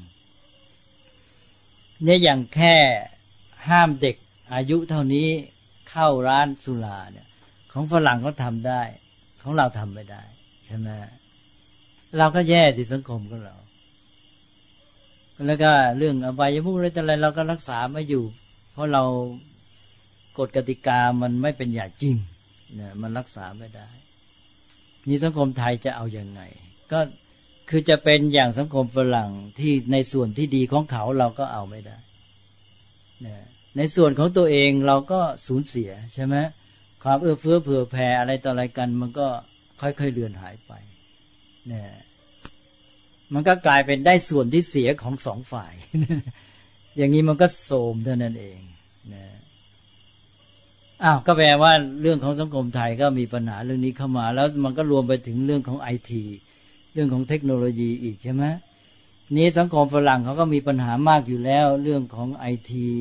เนี่ยอย่างแค่ห้ามเด็กอายุเท่านี้เข้าร้านสุราเนี่ยของฝรั่งเขาทำได้ของเราทำไม่ได้ใช่ไหมเราก็แย่สิสังคมของเราแล้วก็เรื่องอบายมุขอะไรแต่อะไรเราก็รักษาไม่อยู่เพราะเรากฎกติกามันไม่เป็นอย่างจริงเนี่ยมันรักษาไม่ได้นี่สังคมไทยจะเอาอย่างไงก็คือจะเป็นอย่างสังคมฝรั่งที่ในส่วนที่ดีของเขาเราก็เอาไม่ได้เนี่ยในส่วนของตัวเองเราก็สูญเสียใช่ไหมความเอื้อเฟื้อเผื่อแผ่อะไรต่ออะไรกันมันก็ค่อยๆเลือนหายไปเนี่ยมันก็กลายเป็นได้ส่วนที่เสียของสองฝ่าย อย่างนี้มันก็โทรมเท่านั้นเองนะอ้าวก็แปลว่าเรื่องของสังคมไทยก็มีปัญหาเรื่องนี้เข้ามาแล้วมันก็รวมไปถึงเรื่องของไอทีเรื่องของเทคโนโลยีอีกใช่ไหมนี้สังคมฝรั่งเขาก็มีปัญหามากอยู่แล้วเรื่องของไอที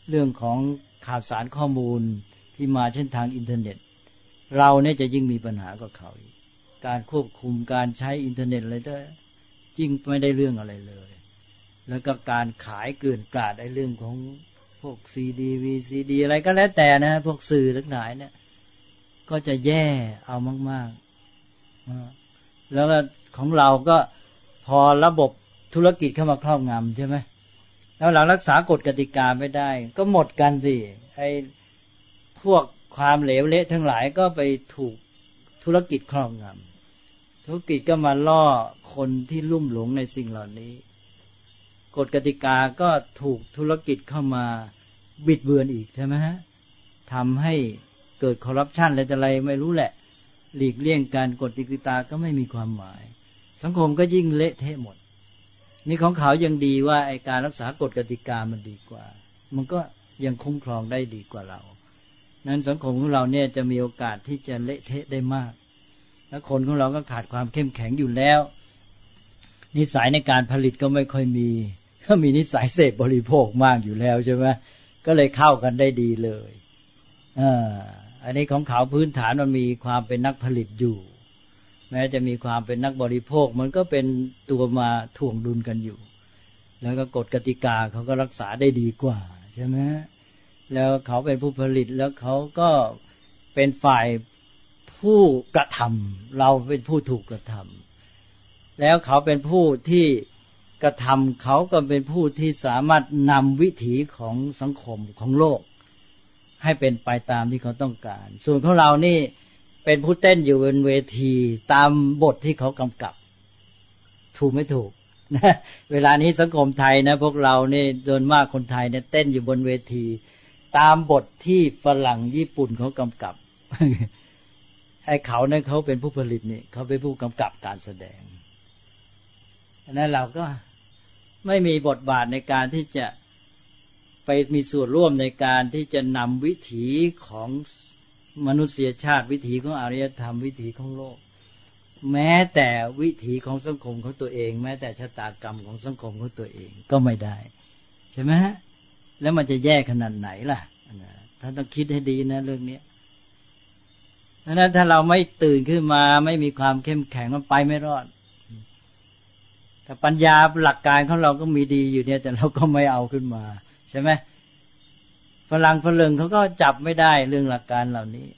เรื่องของข่าวสารข้อมูลที่มาเช่นทางอินเทอร์เน็ตเราเนี่ยจะยิ่งมีปัญหากับเขาอีกการควบคุมการใช้อินเทอร์เน็ตอะไรก็ยิ่งไม่ได้เรื่องอะไรเลยแล้วก็การขายเกินกลาดไอ้เรื่องของพวกซีดีวีซีดีอะไรก็แล้วแต่นะพวกสื่อทั้งหลายเนี่ยก็จะแย่เอามากๆแล้วก็ของเราก็พอระบบธุรกิจเข้ามาครอบงำใช่ไหมแล้วเรารักษากฎกติกาไม่ได้ก็หมดกันสิไอ้พวกความเหลวเละทั้งหลายก็ไปถูกธุรกิจครอบงำธุรกิจก็มาล่อคนที่ลุ่มหลงในสิ่งเหล่านี้กฎกติกาก็ถูกธุรกิจเข้ามาบิดเบือนอีกใช่ไหมฮะทำให้เกิดคอร์รัปชันอะไรแต่อะไรไม่รู้แหละหลีกเลี่ยงการกฎกติกาก็ไม่มีความหมายสังคมก็ยิ่งเละเทะหมดนี่ของเขายังดีว่าไอ้การรักษากฎกติกามันดีกว่ามันก็ยังคุ้มครองได้ดีกว่าเรานั้นสังคมของเราเนี่ยจะมีโอกาสที่จะเละเทะได้มากและคนของเราก็ขาดความเข้มแข็งอยู่แล้วนิสัยในการผลิตก็ไม่ค่อยมีก็มีนิสัยเสพบริโภคมากอยู่แล้วใช่ไหมก็เลยเข้ากันได้ดีเลยอ่าอันนี้ของเขาพื้นฐานมันมีความเป็นนักผลิตอยู่แม้จะมีความเป็นนักบริโภคมันก็เป็นตัวมาถ่วงดุลกันอยู่แล้วก็กฎกติกาเขาก็รักษาได้ดีกว่าใช่ไหมแล้วเขาเป็นผู้ผลิตแล้วเขาก็เป็นฝ่ายผู้กระทำเราเป็นผู้ถูกกระทำแล้วเขาเป็นผู้ที่กระทำเขาก็เป็นผู้ที่สามารถนำวิถีของสังคมของโลกให้เป็นไปตามที่เขาต้องการส่วนของเรานี่เป็นผู้เต้นอยู่บนเวทีตามบทที่เขากำกับถูกไม่ถูกนะเวลานี้สังคมไทยนะพวกเรานี่โดยมากคนไทยเนี่ยเต้นอยู่บนเวทีตามบทที่ฝรั่งญี่ปุ่นเขากำกับไอ้เขาเนี่ยเขาเป็นผู้ผลิตนี่เขาเป็นผู้กำกับการแสดงฉะนั้นเราก็ไม่มีบทบาทในการที่จะไปมีส่วนร่วมในการที่จะนำวิถีของมนุษยชาติวิถีของอารยธรรมวิถีของโลกแม้แต่วิถีของสังคมของตัวเองแม้แต่ชะตากรรมของสังคมของตัวเองก็ไม่ได้ใช่ไหมฮะแล้วมันจะแย่ขนาดไหนล่ะท่านต้องคิดให้ดีนะเรื่องนี้เพราะนั้นถ้าเราไม่ตื่นขึ้นมาไม่มีความเข้มแข็งมันไปไม่รอดแต่ปัญญาหลักการของเราก็มีดีอยู่เนี่ยแต่เราก็ไม่เอาขึ้นมาใช่ไหมฝรั่งฝรั่งเขาก็จับไม่ได้เรื่องหลักการเหล่านี้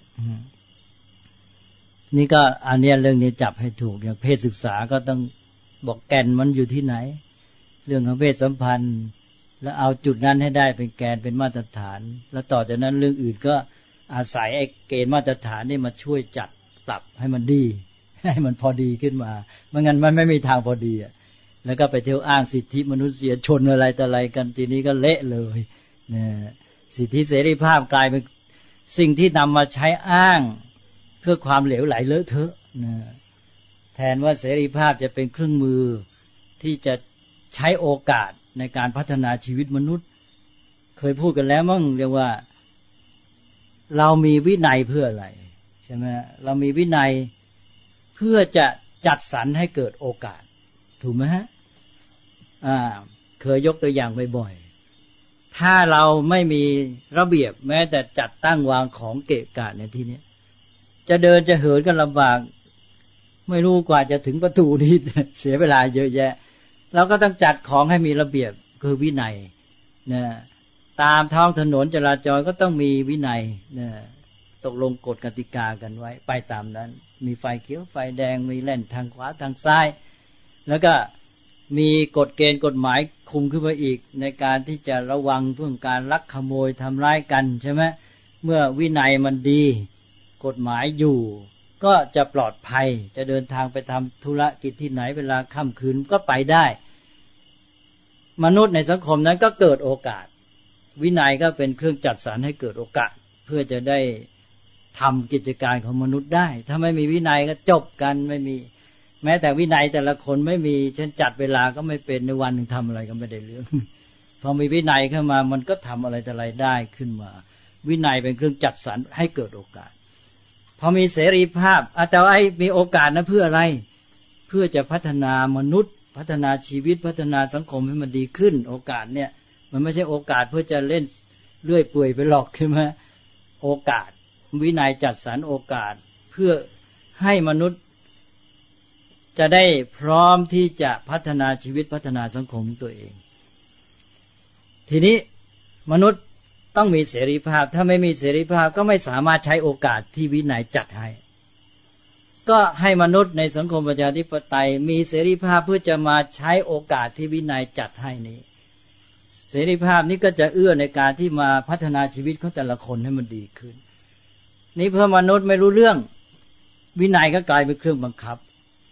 นี่ก็อันนี้เรื่องนี้จับให้ถูกอย่างเพศศึกษาก็ต้องบอกแก่นมันอยู่ที่ไหนเรื่องของเพศสัมพันธ์แล้วเอาจุดนั้นให้ได้เป็นแกนเป็นมาตรฐานแล้วต่อจากนั้นเรื่องอื่นก็อาศัยไอ้เกณฑ์มาตรฐานนี่มาช่วยจัดปรับให้มันดีให้มันพอดีขึ้นมาไม่งั้นมันไม่มีทางพอดีอ่ะแล้วก็ไปเที่ยวอ้างสิทธิมนุษยชนอะไรต่ออะไรกันทีนี้ก็เละเลยนะสิทธิเสรีภาพกลายเป็นสิ่งที่นำมาใช้อ้างเพื่อความเหลวไหลเลอะเทอะนะแทนว่าเสรีภาพจะเป็นเครื่องมือที่จะใช้โอกาสในการพัฒนาชีวิตมนุษย์เคยพูดกันแล้วมั้งเรียกว่าเรามีวินัยเพื่ออะไรใช่ไหมเรามีวินัยเพื่อจะจัดสรรให้เกิดโอกาสถูกไหมฮะอ่าเคยยกตัวอย่างบ่อยๆถ้าเราไม่มีระเบียบแม้แต่จัดตั้งวางของเกะกะในที่นี้จะเดินจะเหินกันลำบากไม่รู้กว่าจะถึงประตูนี้เสียเวลาเยอะแยะเราก็ต้องจัดของให้มีระเบียบคือวินัยนะตามท้องถนนจราจรก็ต้องมีวินัยนะตกลงกฎกติกากันไว้ไปตามนั้นมีไฟเขียวไฟแดงมีแล่นทางขวาทางซ้ายแล้วก็มีกฎเกณฑ์กฎหมายคุมขึ้นมาอีกในการที่จะระวังเรื่องการลักขโมยทำร้ายกันใช่ไหมเมื่อวินัยมันดีกฎหมายอยู่ก็จะปลอดภัยจะเดินทางไปทำธุรกิจที่ไหนเวลาค่ำคืนก็ไปได้มนุษย์ในสังคมนั้นก็เกิดโอกาสวินัยก็เป็นเครื่องจัดสรรให้เกิดโอกาสเพื่อจะได้ทำกิจการของมนุษย์ได้ถ้าไม่มีวินัยก็จบกันไม่มีแม้แต่วินัยแต่ละคนไม่มีเช่นจัดเวลาก็ไม่เป็นในวันหนึ่งทำอะไรก็ไม่ได้เรื่องพอมีวินัยเข้ามามันก็ทำอะไรแต่อะไรได้ขึ้นมาวินัยเป็นเครื่องจัดสรรให้เกิดโอกาสพอมีเสรีภาพแต่ว่าไอ้มีโอกาสนะเพื่ออะไรเพื่อจะพัฒนามนุษย์พัฒนาชีวิตพัฒนาสังคมให้มันดีขึ้นโอกาสเนี่ยมันไม่ใช่โอกาสเพื่อจะเล่นเลื่อยเปื่อยไปหรอกใช่ไหมโอกาสวินัยจัดสรรโอกาสเพื่อให้มนุษย์จะได้พร้อมที่จะพัฒนาชีวิตพัฒนาสังคมตัวเองทีนี้มนุษย์ต้องมีเสรีภาพถ้าไม่มีเสรีภาพก็ไม่สามารถใช้โอกาสที่วินัยจัดให้ก็ให้มนุษย์ในสังคมประชาธิปไตยมีเสรีภาพเพื่อจะมาใช้โอกาสที่วินัยจัดให้นี้เสรีภาพนี้ก็จะเอื้อในการที่มาพัฒนาชีวิตของแต่ละคนให้มันดีขึ้นนี่เพื่อมนุษย์ไม่รู้เรื่องวินัยก็กลายเป็นเครื่องบังคับ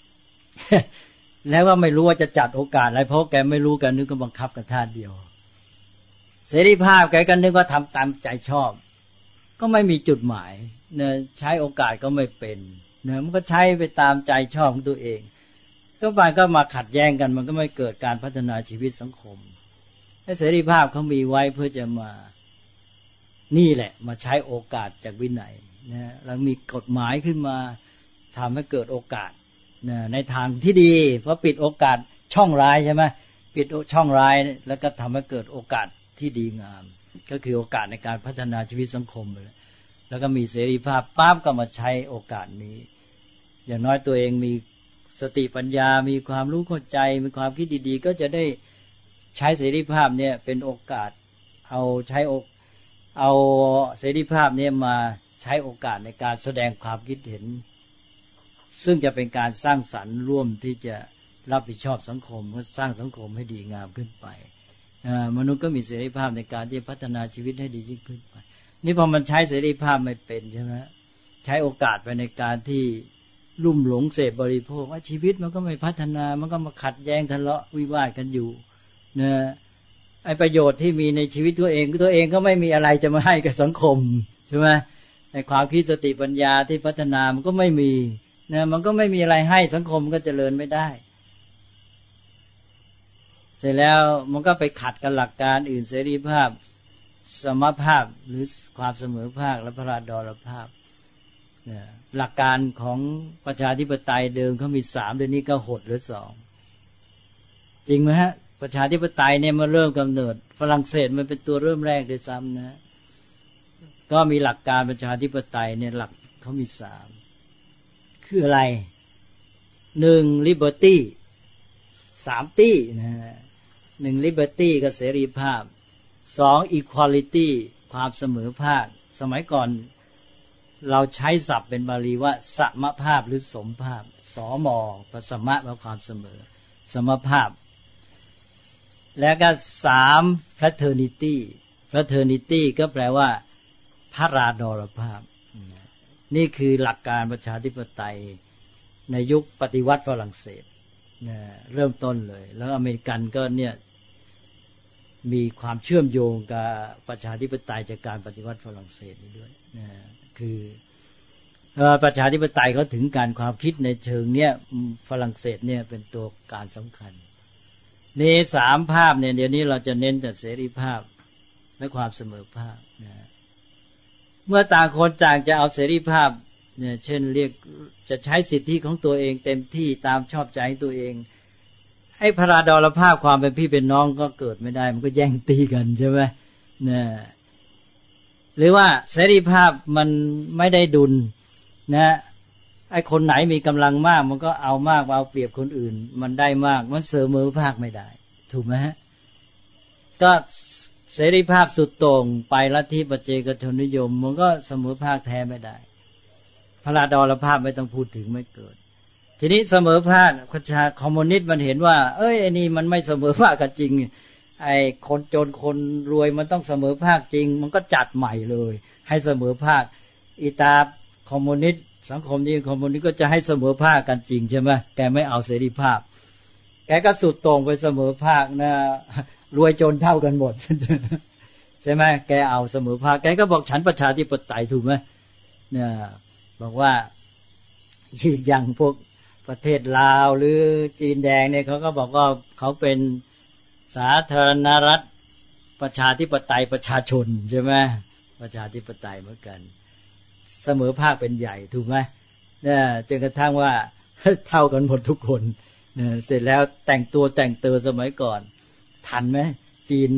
แล้วว่าไม่รู้ว่าจะจัดโอกาสอะไรเพราะแกไม่รู้กันนึกก็บังคับกันท่าเดียวเสรีภาพแกก็นึกว่าทำตามใจชอบก็ไม่มีจุดหมายเนี่ยใช้โอกาสก็ไม่เป็นเนี่ยมันก็ใช้ไปตามใจชอบของตัวเองก็บางก็มาขัดแย้งกันมันก็ไม่เกิดการพัฒนาชีวิตสังคมให้เสรีภาพเขามีไว้เพื่อจะมานี่แหละมาใช้โอกาสจากวินัยนะแล้วมีกฎหมายขึ้นมาทำให้เกิดโอกาสนะในทางที่ดีเพราะปิดโอกาสช่องร้ายใช่ไหมปิดช่องร้ายแล้วก็ทำให้เกิดโอกาสที่ดีงามก็คือโอกาสในการพัฒนาชีวิตสังคมเลยแล้วก็มีเสรีภาพปั๊บก็มาใช้โอกาสนี้อย่างน้อยตัวเองมีสติปัญญามีความรู้เข้าใจมีความคิดดีๆก็จะได้ใช้เสรีภาพเนี่ยเป็นโอกาสเอาใช้เอาเสรีภาพเนี่ยมาใช้โอกาสในการแสดงความคิดเห็นซึ่งจะเป็นการสร้างสรรค์ร่วมที่จะรับผิดชอบสังคมและสร้างสังคมให้ดีงามขึ้นไปมนุษย์ก็มีเสรีภาพในการที่พัฒนาชีวิตให้ดียิ่งขึ้นไปนี่พอมันใช้เสรีภาพไม่เป็นใช่ไหมใช้โอกาสไปในการที่ลุ่มหลงเสพบริโภคว่าชีวิตมันก็ไม่พัฒนามันก็มาขัดแย้งทะเลาะวิวาทกันอยู่นะไอ้ประโยชน์ที่มีในชีวิตตัวเองตัวเองก็ไม่มีอะไรจะมาให้กับสังคมใช่ไหมในความคิดสติปัญญาที่พัฒนามันก็ไม่มีนะมันก็ไม่มีอะไรให้สังคมก็เจริญไม่ได้เสร็จแล้วมันก็ไปขัดกับหลักการอื่นเสรีภาพสมภาพหรือความเสมอภาคและพราดรภาพเนี่ยหลักการของประชาธิปไตยเดิมเขามีสามเดี๋ยวนี้ก็หดเหลือสองจริงไหมฮะประชาธิปไตยเนี่ยมาเริ่มกำเนิดฝรั่งเศสมันเป็นตัวเริ่มแรกด้วยซ้ำนะก็มีหลักการประชาธิปไตยเนี่ยหลักเขามีสามคืออะไรหนึ่ง liberty สามตี้นะหนึ่ง liberty ก็เสรีภาพสอง equality ความเสมอภาคสมัยก่อนเราใช้ศัพท์เป็นบาลีว่าสมภาพหรือสมภาพสมปสมะแปลว่าความเสมอสมภาพแล้วก็สาม fraternity fraternity ก็แปลว่าพราดรภาพนี่คือหลักการประชาธิปไตยในยุคปฏิวัติฝรั่งเศสเริ่มต้นเลยแล้วอเมริกันก็เนี่ยมีความเชื่อมโยงกับประชาธิปไตยจากการปฏิวัติฝรั่งเศสนี้ด้วยนะคือประชาธิปไตยเขาถึงการความคิดในเชิงเนี้ยฝรั่งเศสเนี่ยเป็นตัวการสำคัญในสามภาพเนี่ยเดี๋ยวนี้เราจะเน้นแต่เสรีภาพและความเสมอภาคนะเมื่อต่างคนต่างจะเอาเสรีภาพเนี่ยเช่นเรียกจะใช้สิทธิของตัวเองเต็มที่ตามชอบใจตัวเองให้พราดรภาพความเป็นพี่เป็นน้องก็เกิดไม่ได้มันก็แย่งตีกันใช่ไหมเนี่ยหรือว่าเสรีภาพมันไม่ได้ดุลนะไอ้คนไหนมีกำลังมากมันก็เอามากเอาเปรียบคนอื่นมันได้มากมันเสมอภาคไม่ได้ถูกไหมฮะก็เสรีภาพสุดโต่งไปลัทธิปัจเจกชนนิยมมันก็เสมอภาคแท้ไม่ได้พราดรภาพไม่ต้องพูดถึงไม่เกิดทีนี้เสมอภาคประชาคอมมิวนิสต์มันเห็นว่าเอ้ยไอ้นี่มันไม่เสมอภาคกันจริงไอ้คนจนคนรวยมันต้องเสมอภาคจริงมันก็จัดใหม่เลยให้เสมอภาคอีตาคอมมิวนิสต์สังคมนี้คอมมิวนิสต์ก็จะให้เสมอภาคกันจริงใช่ไหมแกไม่เอาเสรีภาพแกก็สุดโต่งไปเสมอภาคนะรวยจนเท่ากันหมดใช่ไหมแกเอาเสมอภาคแกก็บอกฉันประชาธิปไตยถูกไหมเนี่ยบอกว่าอย่างพวกประเทศลาวหรือจีนแดงเนี่ยเขาก็บอกว่าเขาเป็นสาธารณรัฐประชาธิปไตยประชาชนใช่ไหมประชาธิปไตยเหมือนกันเสมอภาคเป็นใหญ่ถูกไหมเนี่ยจนกระทั่งว่าเท่ากันหมดทุกคนเนี่ยเสร็จแล้วแต่งตัวแต่งเตอสมัยก่อนทันไหมจีนเนี่ยพ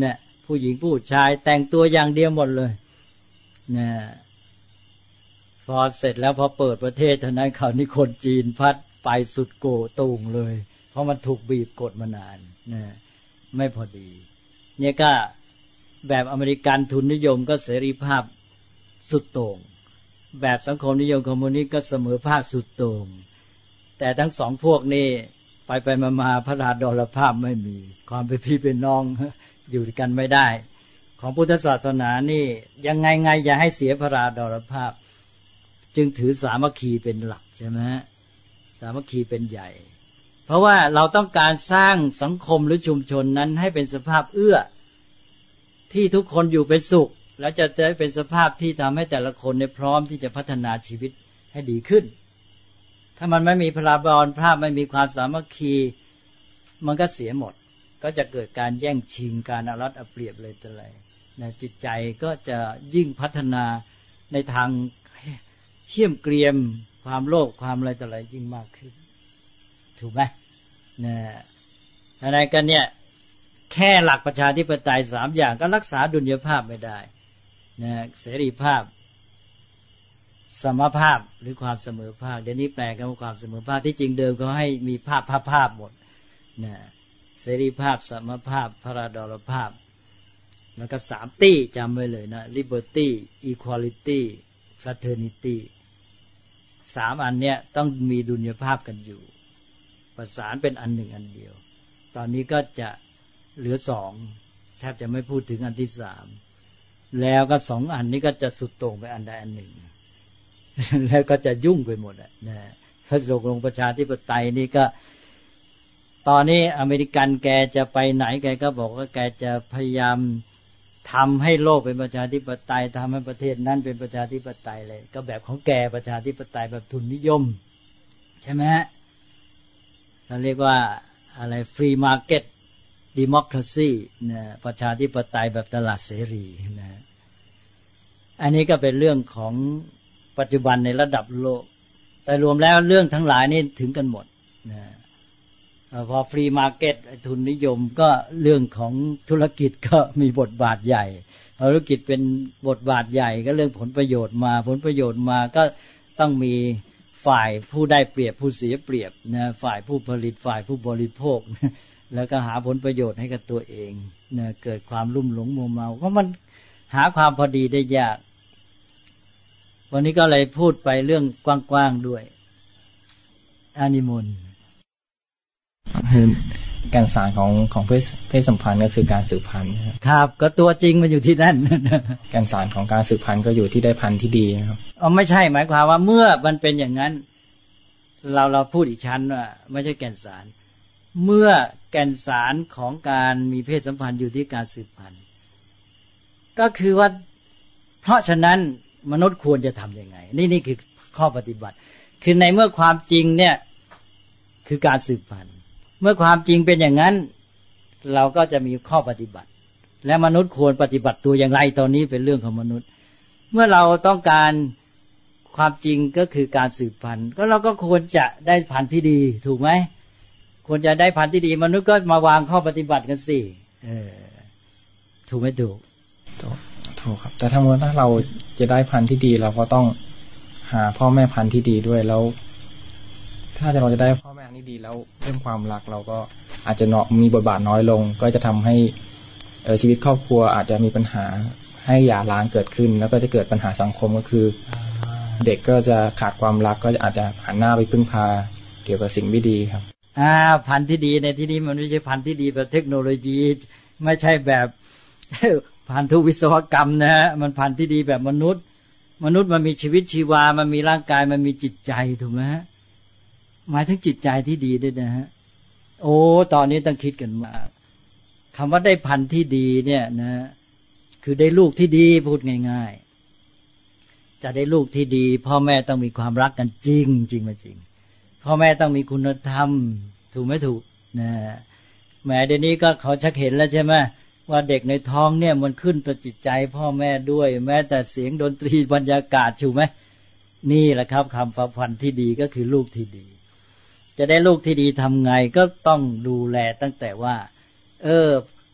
ผู้หญิงผู้ชายแต่งตัวอย่างเดียวหมดเลยนะพอเสร็จแล้วพอเปิดประเทศเท่านั้นคราวนี้คนจีนพัดไปสุดโกตูงเลยเพราะมันถูกบีบกดมานานนะไม่พอดีเนี่ยก็แบบอเมริกันทุนนิยมก็เสรีภาพสุดโต่งแบบสังคมนิยมคอมมิวนิสต์ก็เสมอภาคสุดโต่งแต่ทั้งสองพวกนี้ไปไปมาๆพระราดรภาพไม่มีความเป็นพี่เป็นน้องอยู่กันไม่ได้ของพุทธศาสนานี่ยังไงไงอย่าให้เสียพระราดรภาพจึงถือสามัคคีเป็นหลักใช่ไหมสามัคคีเป็นใหญ่เพราะว่าเราต้องการสร้างสังคมหรือชุมชนนั้นให้เป็นสภาพเอื้อที่ทุกคนอยู่เป็นสุขและจะได้เป็นสภาพที่ทำให้แต่ละคนในพร้อมที่จะพัฒนาชีวิตให้ดีขึ้นถ้ามันไม่มีพราดรภาพไม่มีความสามัคคีมันก็เสียหมดก็จะเกิดการแย่งชิงการเอารัดเอาเปรียบเลยแต่ไรนะจิตใจก็จะยิ่งพัฒนาในทางเหี้ยมเกรียมความโลภความอะไรแต่ไรยิ่งมากขึ้นถูกไหมนะอะไรกันเนี่ยแค่หลักประชาธิปไตยสามอย่างก็รักษาดุลยภาพไม่ได้นะเสรีภาพสมภาพหรือความเสมอภาคเดี๋ยวนี้แปลกันว่าความเสมอภาคที่จริงเดิมเขาให้มีภาพภาพภาพหมดนะเสรีภาพสมภาพพระราดรภาพแล้วก็สามตี้จำไว้เลยนะ liberty equality fraternity สามอันเนี้ยต้องมีดุลยภาพกันอยู่ประสานเป็นอันหนึ่งอันเดียวตอนนี้ก็จะเหลือสองแทบจะไม่พูดถึงอันที่สามแล้วก็สองอันนี้ก็จะสุดโต่งไปอันใดอันหนึ่งแล้วก็จะยุ่งไปหมดอ่ะนะถ้าตกลงประชาธิปไตยนี่ก็ตอนนี้อเมริกันแกจะไปไหนแกก็บอกว่าแกจะพยายามทำให้โลกเป็นประชาธิปไตยทำให้ประเทศนั้นเป็นประชาธิปไตยเลยก็แบบของแกประชาธิปไตยแบบทุนนิยมใช่ไหมฮะเขาเรียกว่าอะไร free market democracy นะประชาธิปไตยแบบตลาดเสรีนะอันนี้ก็เป็นเรื่องของปัจจุบันในระดับโลกแต่รวมแล้วเรื่องทั้งหลายนี่ถึงกันหมดนะพอฟรีมาร์เก็ตทุนนิยมก็เรื่องของธุรกิจก็มีบทบาทใหญ่ธุรกิจเป็นบทบาทใหญ่ก็เรื่องผลประโยชน์มาผลประโยชน์มาก็ต้องมีฝ่ายผู้ได้เปรียบผู้เสียเปรียบนะฝ่ายผู้ผลิตฝ่ายผู้บริโภคแล้วก็หาผลประโยชน์ให้กับตัวเองนะเกิดความลุ่มหลงมัวเมาเพราะมันหาความพอดีได้ยากวันนี้ก็เลยพูดไปเรื่องกว้างๆด้วยอานิมนต์คือการสารของของเพศเพศสัมพันธ์ก็คือการสืบพันธุ์ครับก็ตัวจริงมันอยู่ที่นั่นการสารของการสืบพันธุ์ก็อยู่ที่ได้พันธุ์ที่ดีครับอ๋อไม่ใช่หมายความว่าเมื่อมันเป็นอย่างนั้นเราเราพูดอีกชั้นว่าไม่ใช่แก่นสารเมื่อแก่นสารของการมีเพศสัมพันธ์อยู่ที่การสืบพันธุ์ก็คือว่าเพราะฉะนั้นมนุษย์ควรจะทำยังไงนี่นี่คือข้อปฏิบัติคือในเมื่อความจริงเนี่ยคือการสืบพันธุ์เมื่อความจริงเป็นอย่างนั้นเราก็จะมีข้อปฏิบัติและมนุษย์ควรปฏิบัติตัวอย่างไรตอนนี้เป็นเรื่องของมนุษย์เมื่อเราต้องการความจริงก็คือการสืบพันธุ์ก็เราก็ควรจะได้พันธุ์ที่ดีถูกไหมควรจะได้พันธุ์ที่ดีมนุษย์ก็มาวางข้อปฏิบัติกันสิเออถูกไหมถูกถูกถูกครับแต่ถ้าเมื่อถ้าเราจะได้พันธุ์ที่ดีเราก็ต้องหาพ่อแม่พันธุ์ที่ดีด้วยแล้วถ้าเราจะได้พ่อแม่ที่ดีแล้วเรื่องความรักเราก็อาจจะเนาะมีบทบาทน้อยลงก็จะทำให้เออชีวิตครอบครัวอาจจะมีปัญหาให้หย่าร้างเกิดขึ้นแล้วก็จะเกิดปัญหาสังคมก็คือเด็กก็จะขาดความรักก็อาจจะหันหน้าไปพึ่งพาเกี่ยวกับสิ่งไม่ดีครับอ่าพันธุ์ที่ดีในที่นี้มันไม่ใช่พันธุ์ที่ดีแบบเทคโนโลยีไม่ใช่แบบพันธุวิศวกรรมนะฮะมันพันธุ์ที่ดีแบบมนุษย์มนุษย์มันมีชีวิตชีวามันมีร่างกายมันมีจิตใจถูกไหมฮะหมายถึงจิตใจที่ดีด้วยนะฮะโอ้ตอนนี้ต้องคิดกันมากคำว่าได้พันธุ์ที่ดีเนี่ยนะคือได้ลูกที่ดีพูดง่ายๆจะได้ลูกที่ดีพ่อแม่ต้องมีความรักกันจริงจริงมาจริงพ่อแม่ต้องมีคุณธรรมถูกไหมถูกนะแหมเดี๋ยวนี้ก็เขาชักเห็นแล้วใช่ไหมว่าเด็กในท้องเนี่ยมันขึ้นต่อจิตใจพ่อแม่ด้วยแม้แต่เสียงดนตรีบรรยากาศถูกไหมนี่แหละครับคำประพันธ์ที่ดีก็คือลูกที่ดีจะได้ลูกที่ดีทำไงก็ต้องดูแลตั้งแต่ว่าเออป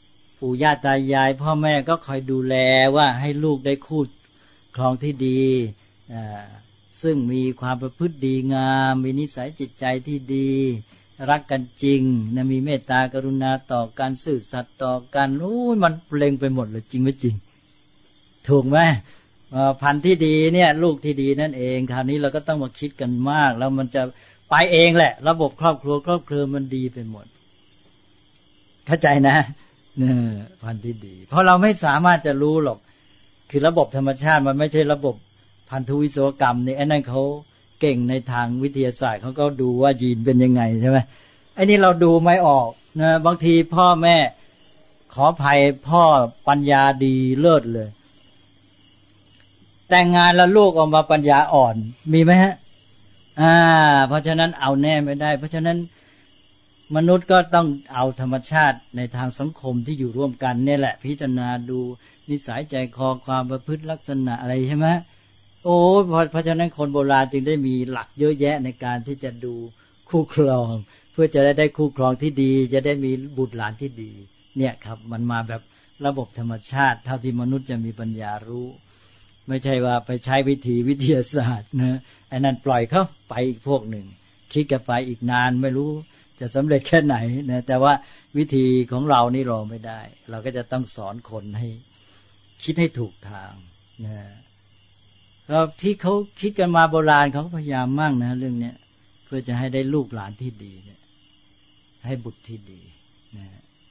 ปู่ย่าตายายพ่อแม่ก็คอยดูแลว่าให้ลูกได้คู่ครองที่ดีซึ่งมีความประพฤติดีงามมีนิสัยจิตใจที่ดีรักกันจริงนะมีเมตตากรุณาต่อกันซื่อสัตย์ต่อกันโอ้ยมันเปล่งไปหมดเลยจริงไหมจริงถูกไหมพันธุ์ที่ดีเนี่ยลูกที่ดีนั่นเองคราวนี้เราก็ต้องมาคิดกันมากแล้วมันจะไปเองแหละระบบครอบครัวครอบครัวมันดีไปหมดเข้าใจนะเนี่ยพันธุ์ที่ดีเพราะเราไม่สามารถจะรู้หรอกคือระบบธรรมชาติมันไม่ใช่ระบบพันธุวิศวกรรมนี่ไอ้นั่นเขาเก่งในทางวิทยาศาสตร์เขาก็ดูว่ายีนเป็นยังไงใช่ไหมไอ้นี่เราดูไม่ออกนะบางทีพ่อแม่ขออภัยพ่อปัญญาดีเลิศเลยแต่งงานแล้วลูกออกมาปัญญาอ่อนมีไหมฮะอ่าเพราะฉะนั้นเอาแน่ไม่ได้เพราะฉะนั้นมนุษย์ก็ต้องเอาธรรมชาติในทางสังคมที่อยู่ร่วมกันนี่แหละพิจารณาดูนิสัยใจคอความประพฤติลักษณะอะไรใช่ไหมโอ้เพราะฉะนั้นคนโบราณจึงได้มีหลักเยอะแยะในการที่จะดูคู่ครองเพื่อจะได้ได้คู่ครองที่ดีจะได้มีบุตรหลานที่ดีเนี่ยครับมันมาแบบระบบธรรมชาติเท่าที่มนุษย์จะมีปัญญารู้ไม่ใช่ว่าไปใช้วิธีวิทยาศาสตร์นะไอ้นั่นปล่อยเขาไปอีกพวกหนึ่งคิดกันไปอีกนานไม่รู้จะสำเร็จแค่ไหนนะแต่ว่าวิธีของเรานี่รอไม่ได้เราก็จะต้องสอนคนให้คิดให้ถูกทางนะแล้วที่เขาคิดกันมาโบราณเขาพยายามมั่งนะเรื่องเนี้ยเพื่อจะให้ได้ลูกหลานที่ดีเนี่ยให้บุตรที่ดีนะ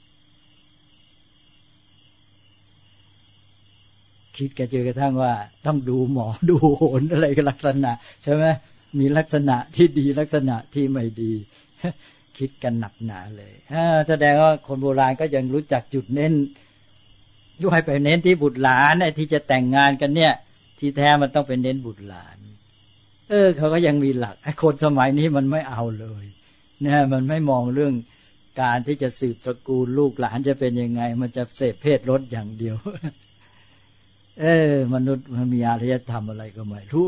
คิดกันจนกระทั่งว่าต้องดูหมอดูโหรอะไรกันลักษณะใช่ไหมมีลักษณะที่ดีลักษณะที่ไม่ดีคิดกันหนักหนาเลยแสดงว่าคนโบราณก็ยังรู้จักจุดเน้นด้วยไปเน้นที่บุตรหลานไอ้ที่จะแต่งงานกันเนี่ยที่แท้มันต้องเป็นเน้นบุตรหลานเออเขาก็ยังมีหลักไอ้คนสมัยนี้มันไม่เอาเลยเนี่ยมันไม่มองเรื่องการที่จะสืบตระกูลลูกหลานจะเป็นยังไงมันจะเสพเพศรสอย่างเดียวเออมนุษย์มันมีอารยธรรมอะไรก็ไม่รู้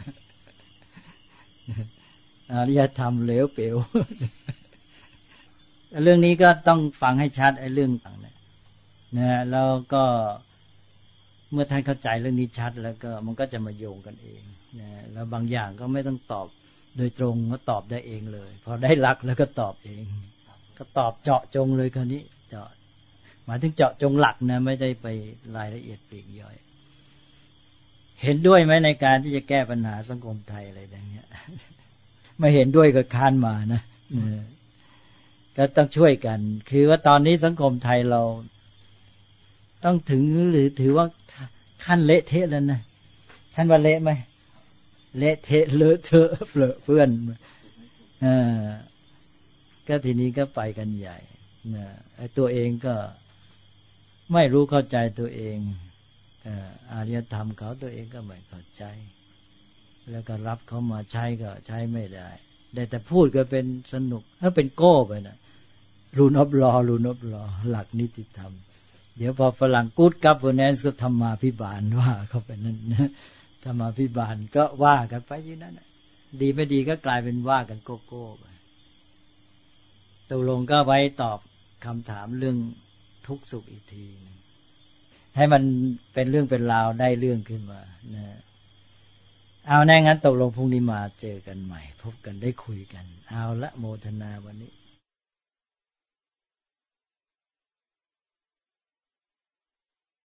อารยธรรมเหลวเป๋วเรื่องนี้ก็ต้องฟังให้ชัดไอ้เรื่องต่างเนี่ยนะแล้วก็เมื่อท่านเข้าใจเรื่องนี้ชัดแล้วก็มันก็จะมาโยงกันเองนะแล้วบางอย่างก็ไม่ต้องตอบโดยตรงก็ตอบได้เองเลยพอได้หลักแล้วก็ตอบเองก็ตอบเจาะจงเลยคราวนี้เจาะหมายถึงเจาะจงหลักนะไม่ได้ไปรายละเอียดปลีกย่อยเห็นด้วยไหมในการที่จะแก้ปัญหาสังคมไทยอะไรอย่างเงี้ยไม่เห็นด้วยก็ค้านมานะก็ต้องช่วยกันคือว่าตอนนี้สังคมไทยเราต้องถึงหรือถือว่าขั้นเละเทะแล้วนะท่านว่าเละไหมเละเทะเลอะเทอะเปรอะเปื้อนเออก็ทีนี้ก็ไปกันใหญ่นะไอ้ตัวเองก็ไม่รู้เข้าใจตัวเองอารยธรรมเขาตัวเองก็ไม่เข้าใจแล้วก็รับเขามาใช้ก็ใช้ไม่ได้ได้แต่พูดก็เป็นสนุกถ้าเป็นโก้ไปนะรูนอบลอรูนอบลอหลักนิติธรรมเดี๋ยวพอฝรั่งกู๊ดกัฟเวอร์แนนซ์ก็ธรรมาภิบาลว่าเขาเป็นนั่นธรรมาภิบาลก็ว่ากันไปอย่างนั้นดีไม่ดีก็กลายเป็นว่ากันโกโก้ไปตกลงก็ไว้ตอบคำถามเรื่องทุกข์สุขอีกทีให้มันเป็นเรื่องเป็นราวได้เรื่องขึ้นมานะเอาแน่งั้นตกลงพรุ่งนี้มาเจอกันใหม่พบกันได้คุยกันเอาละโมทนาวันนี้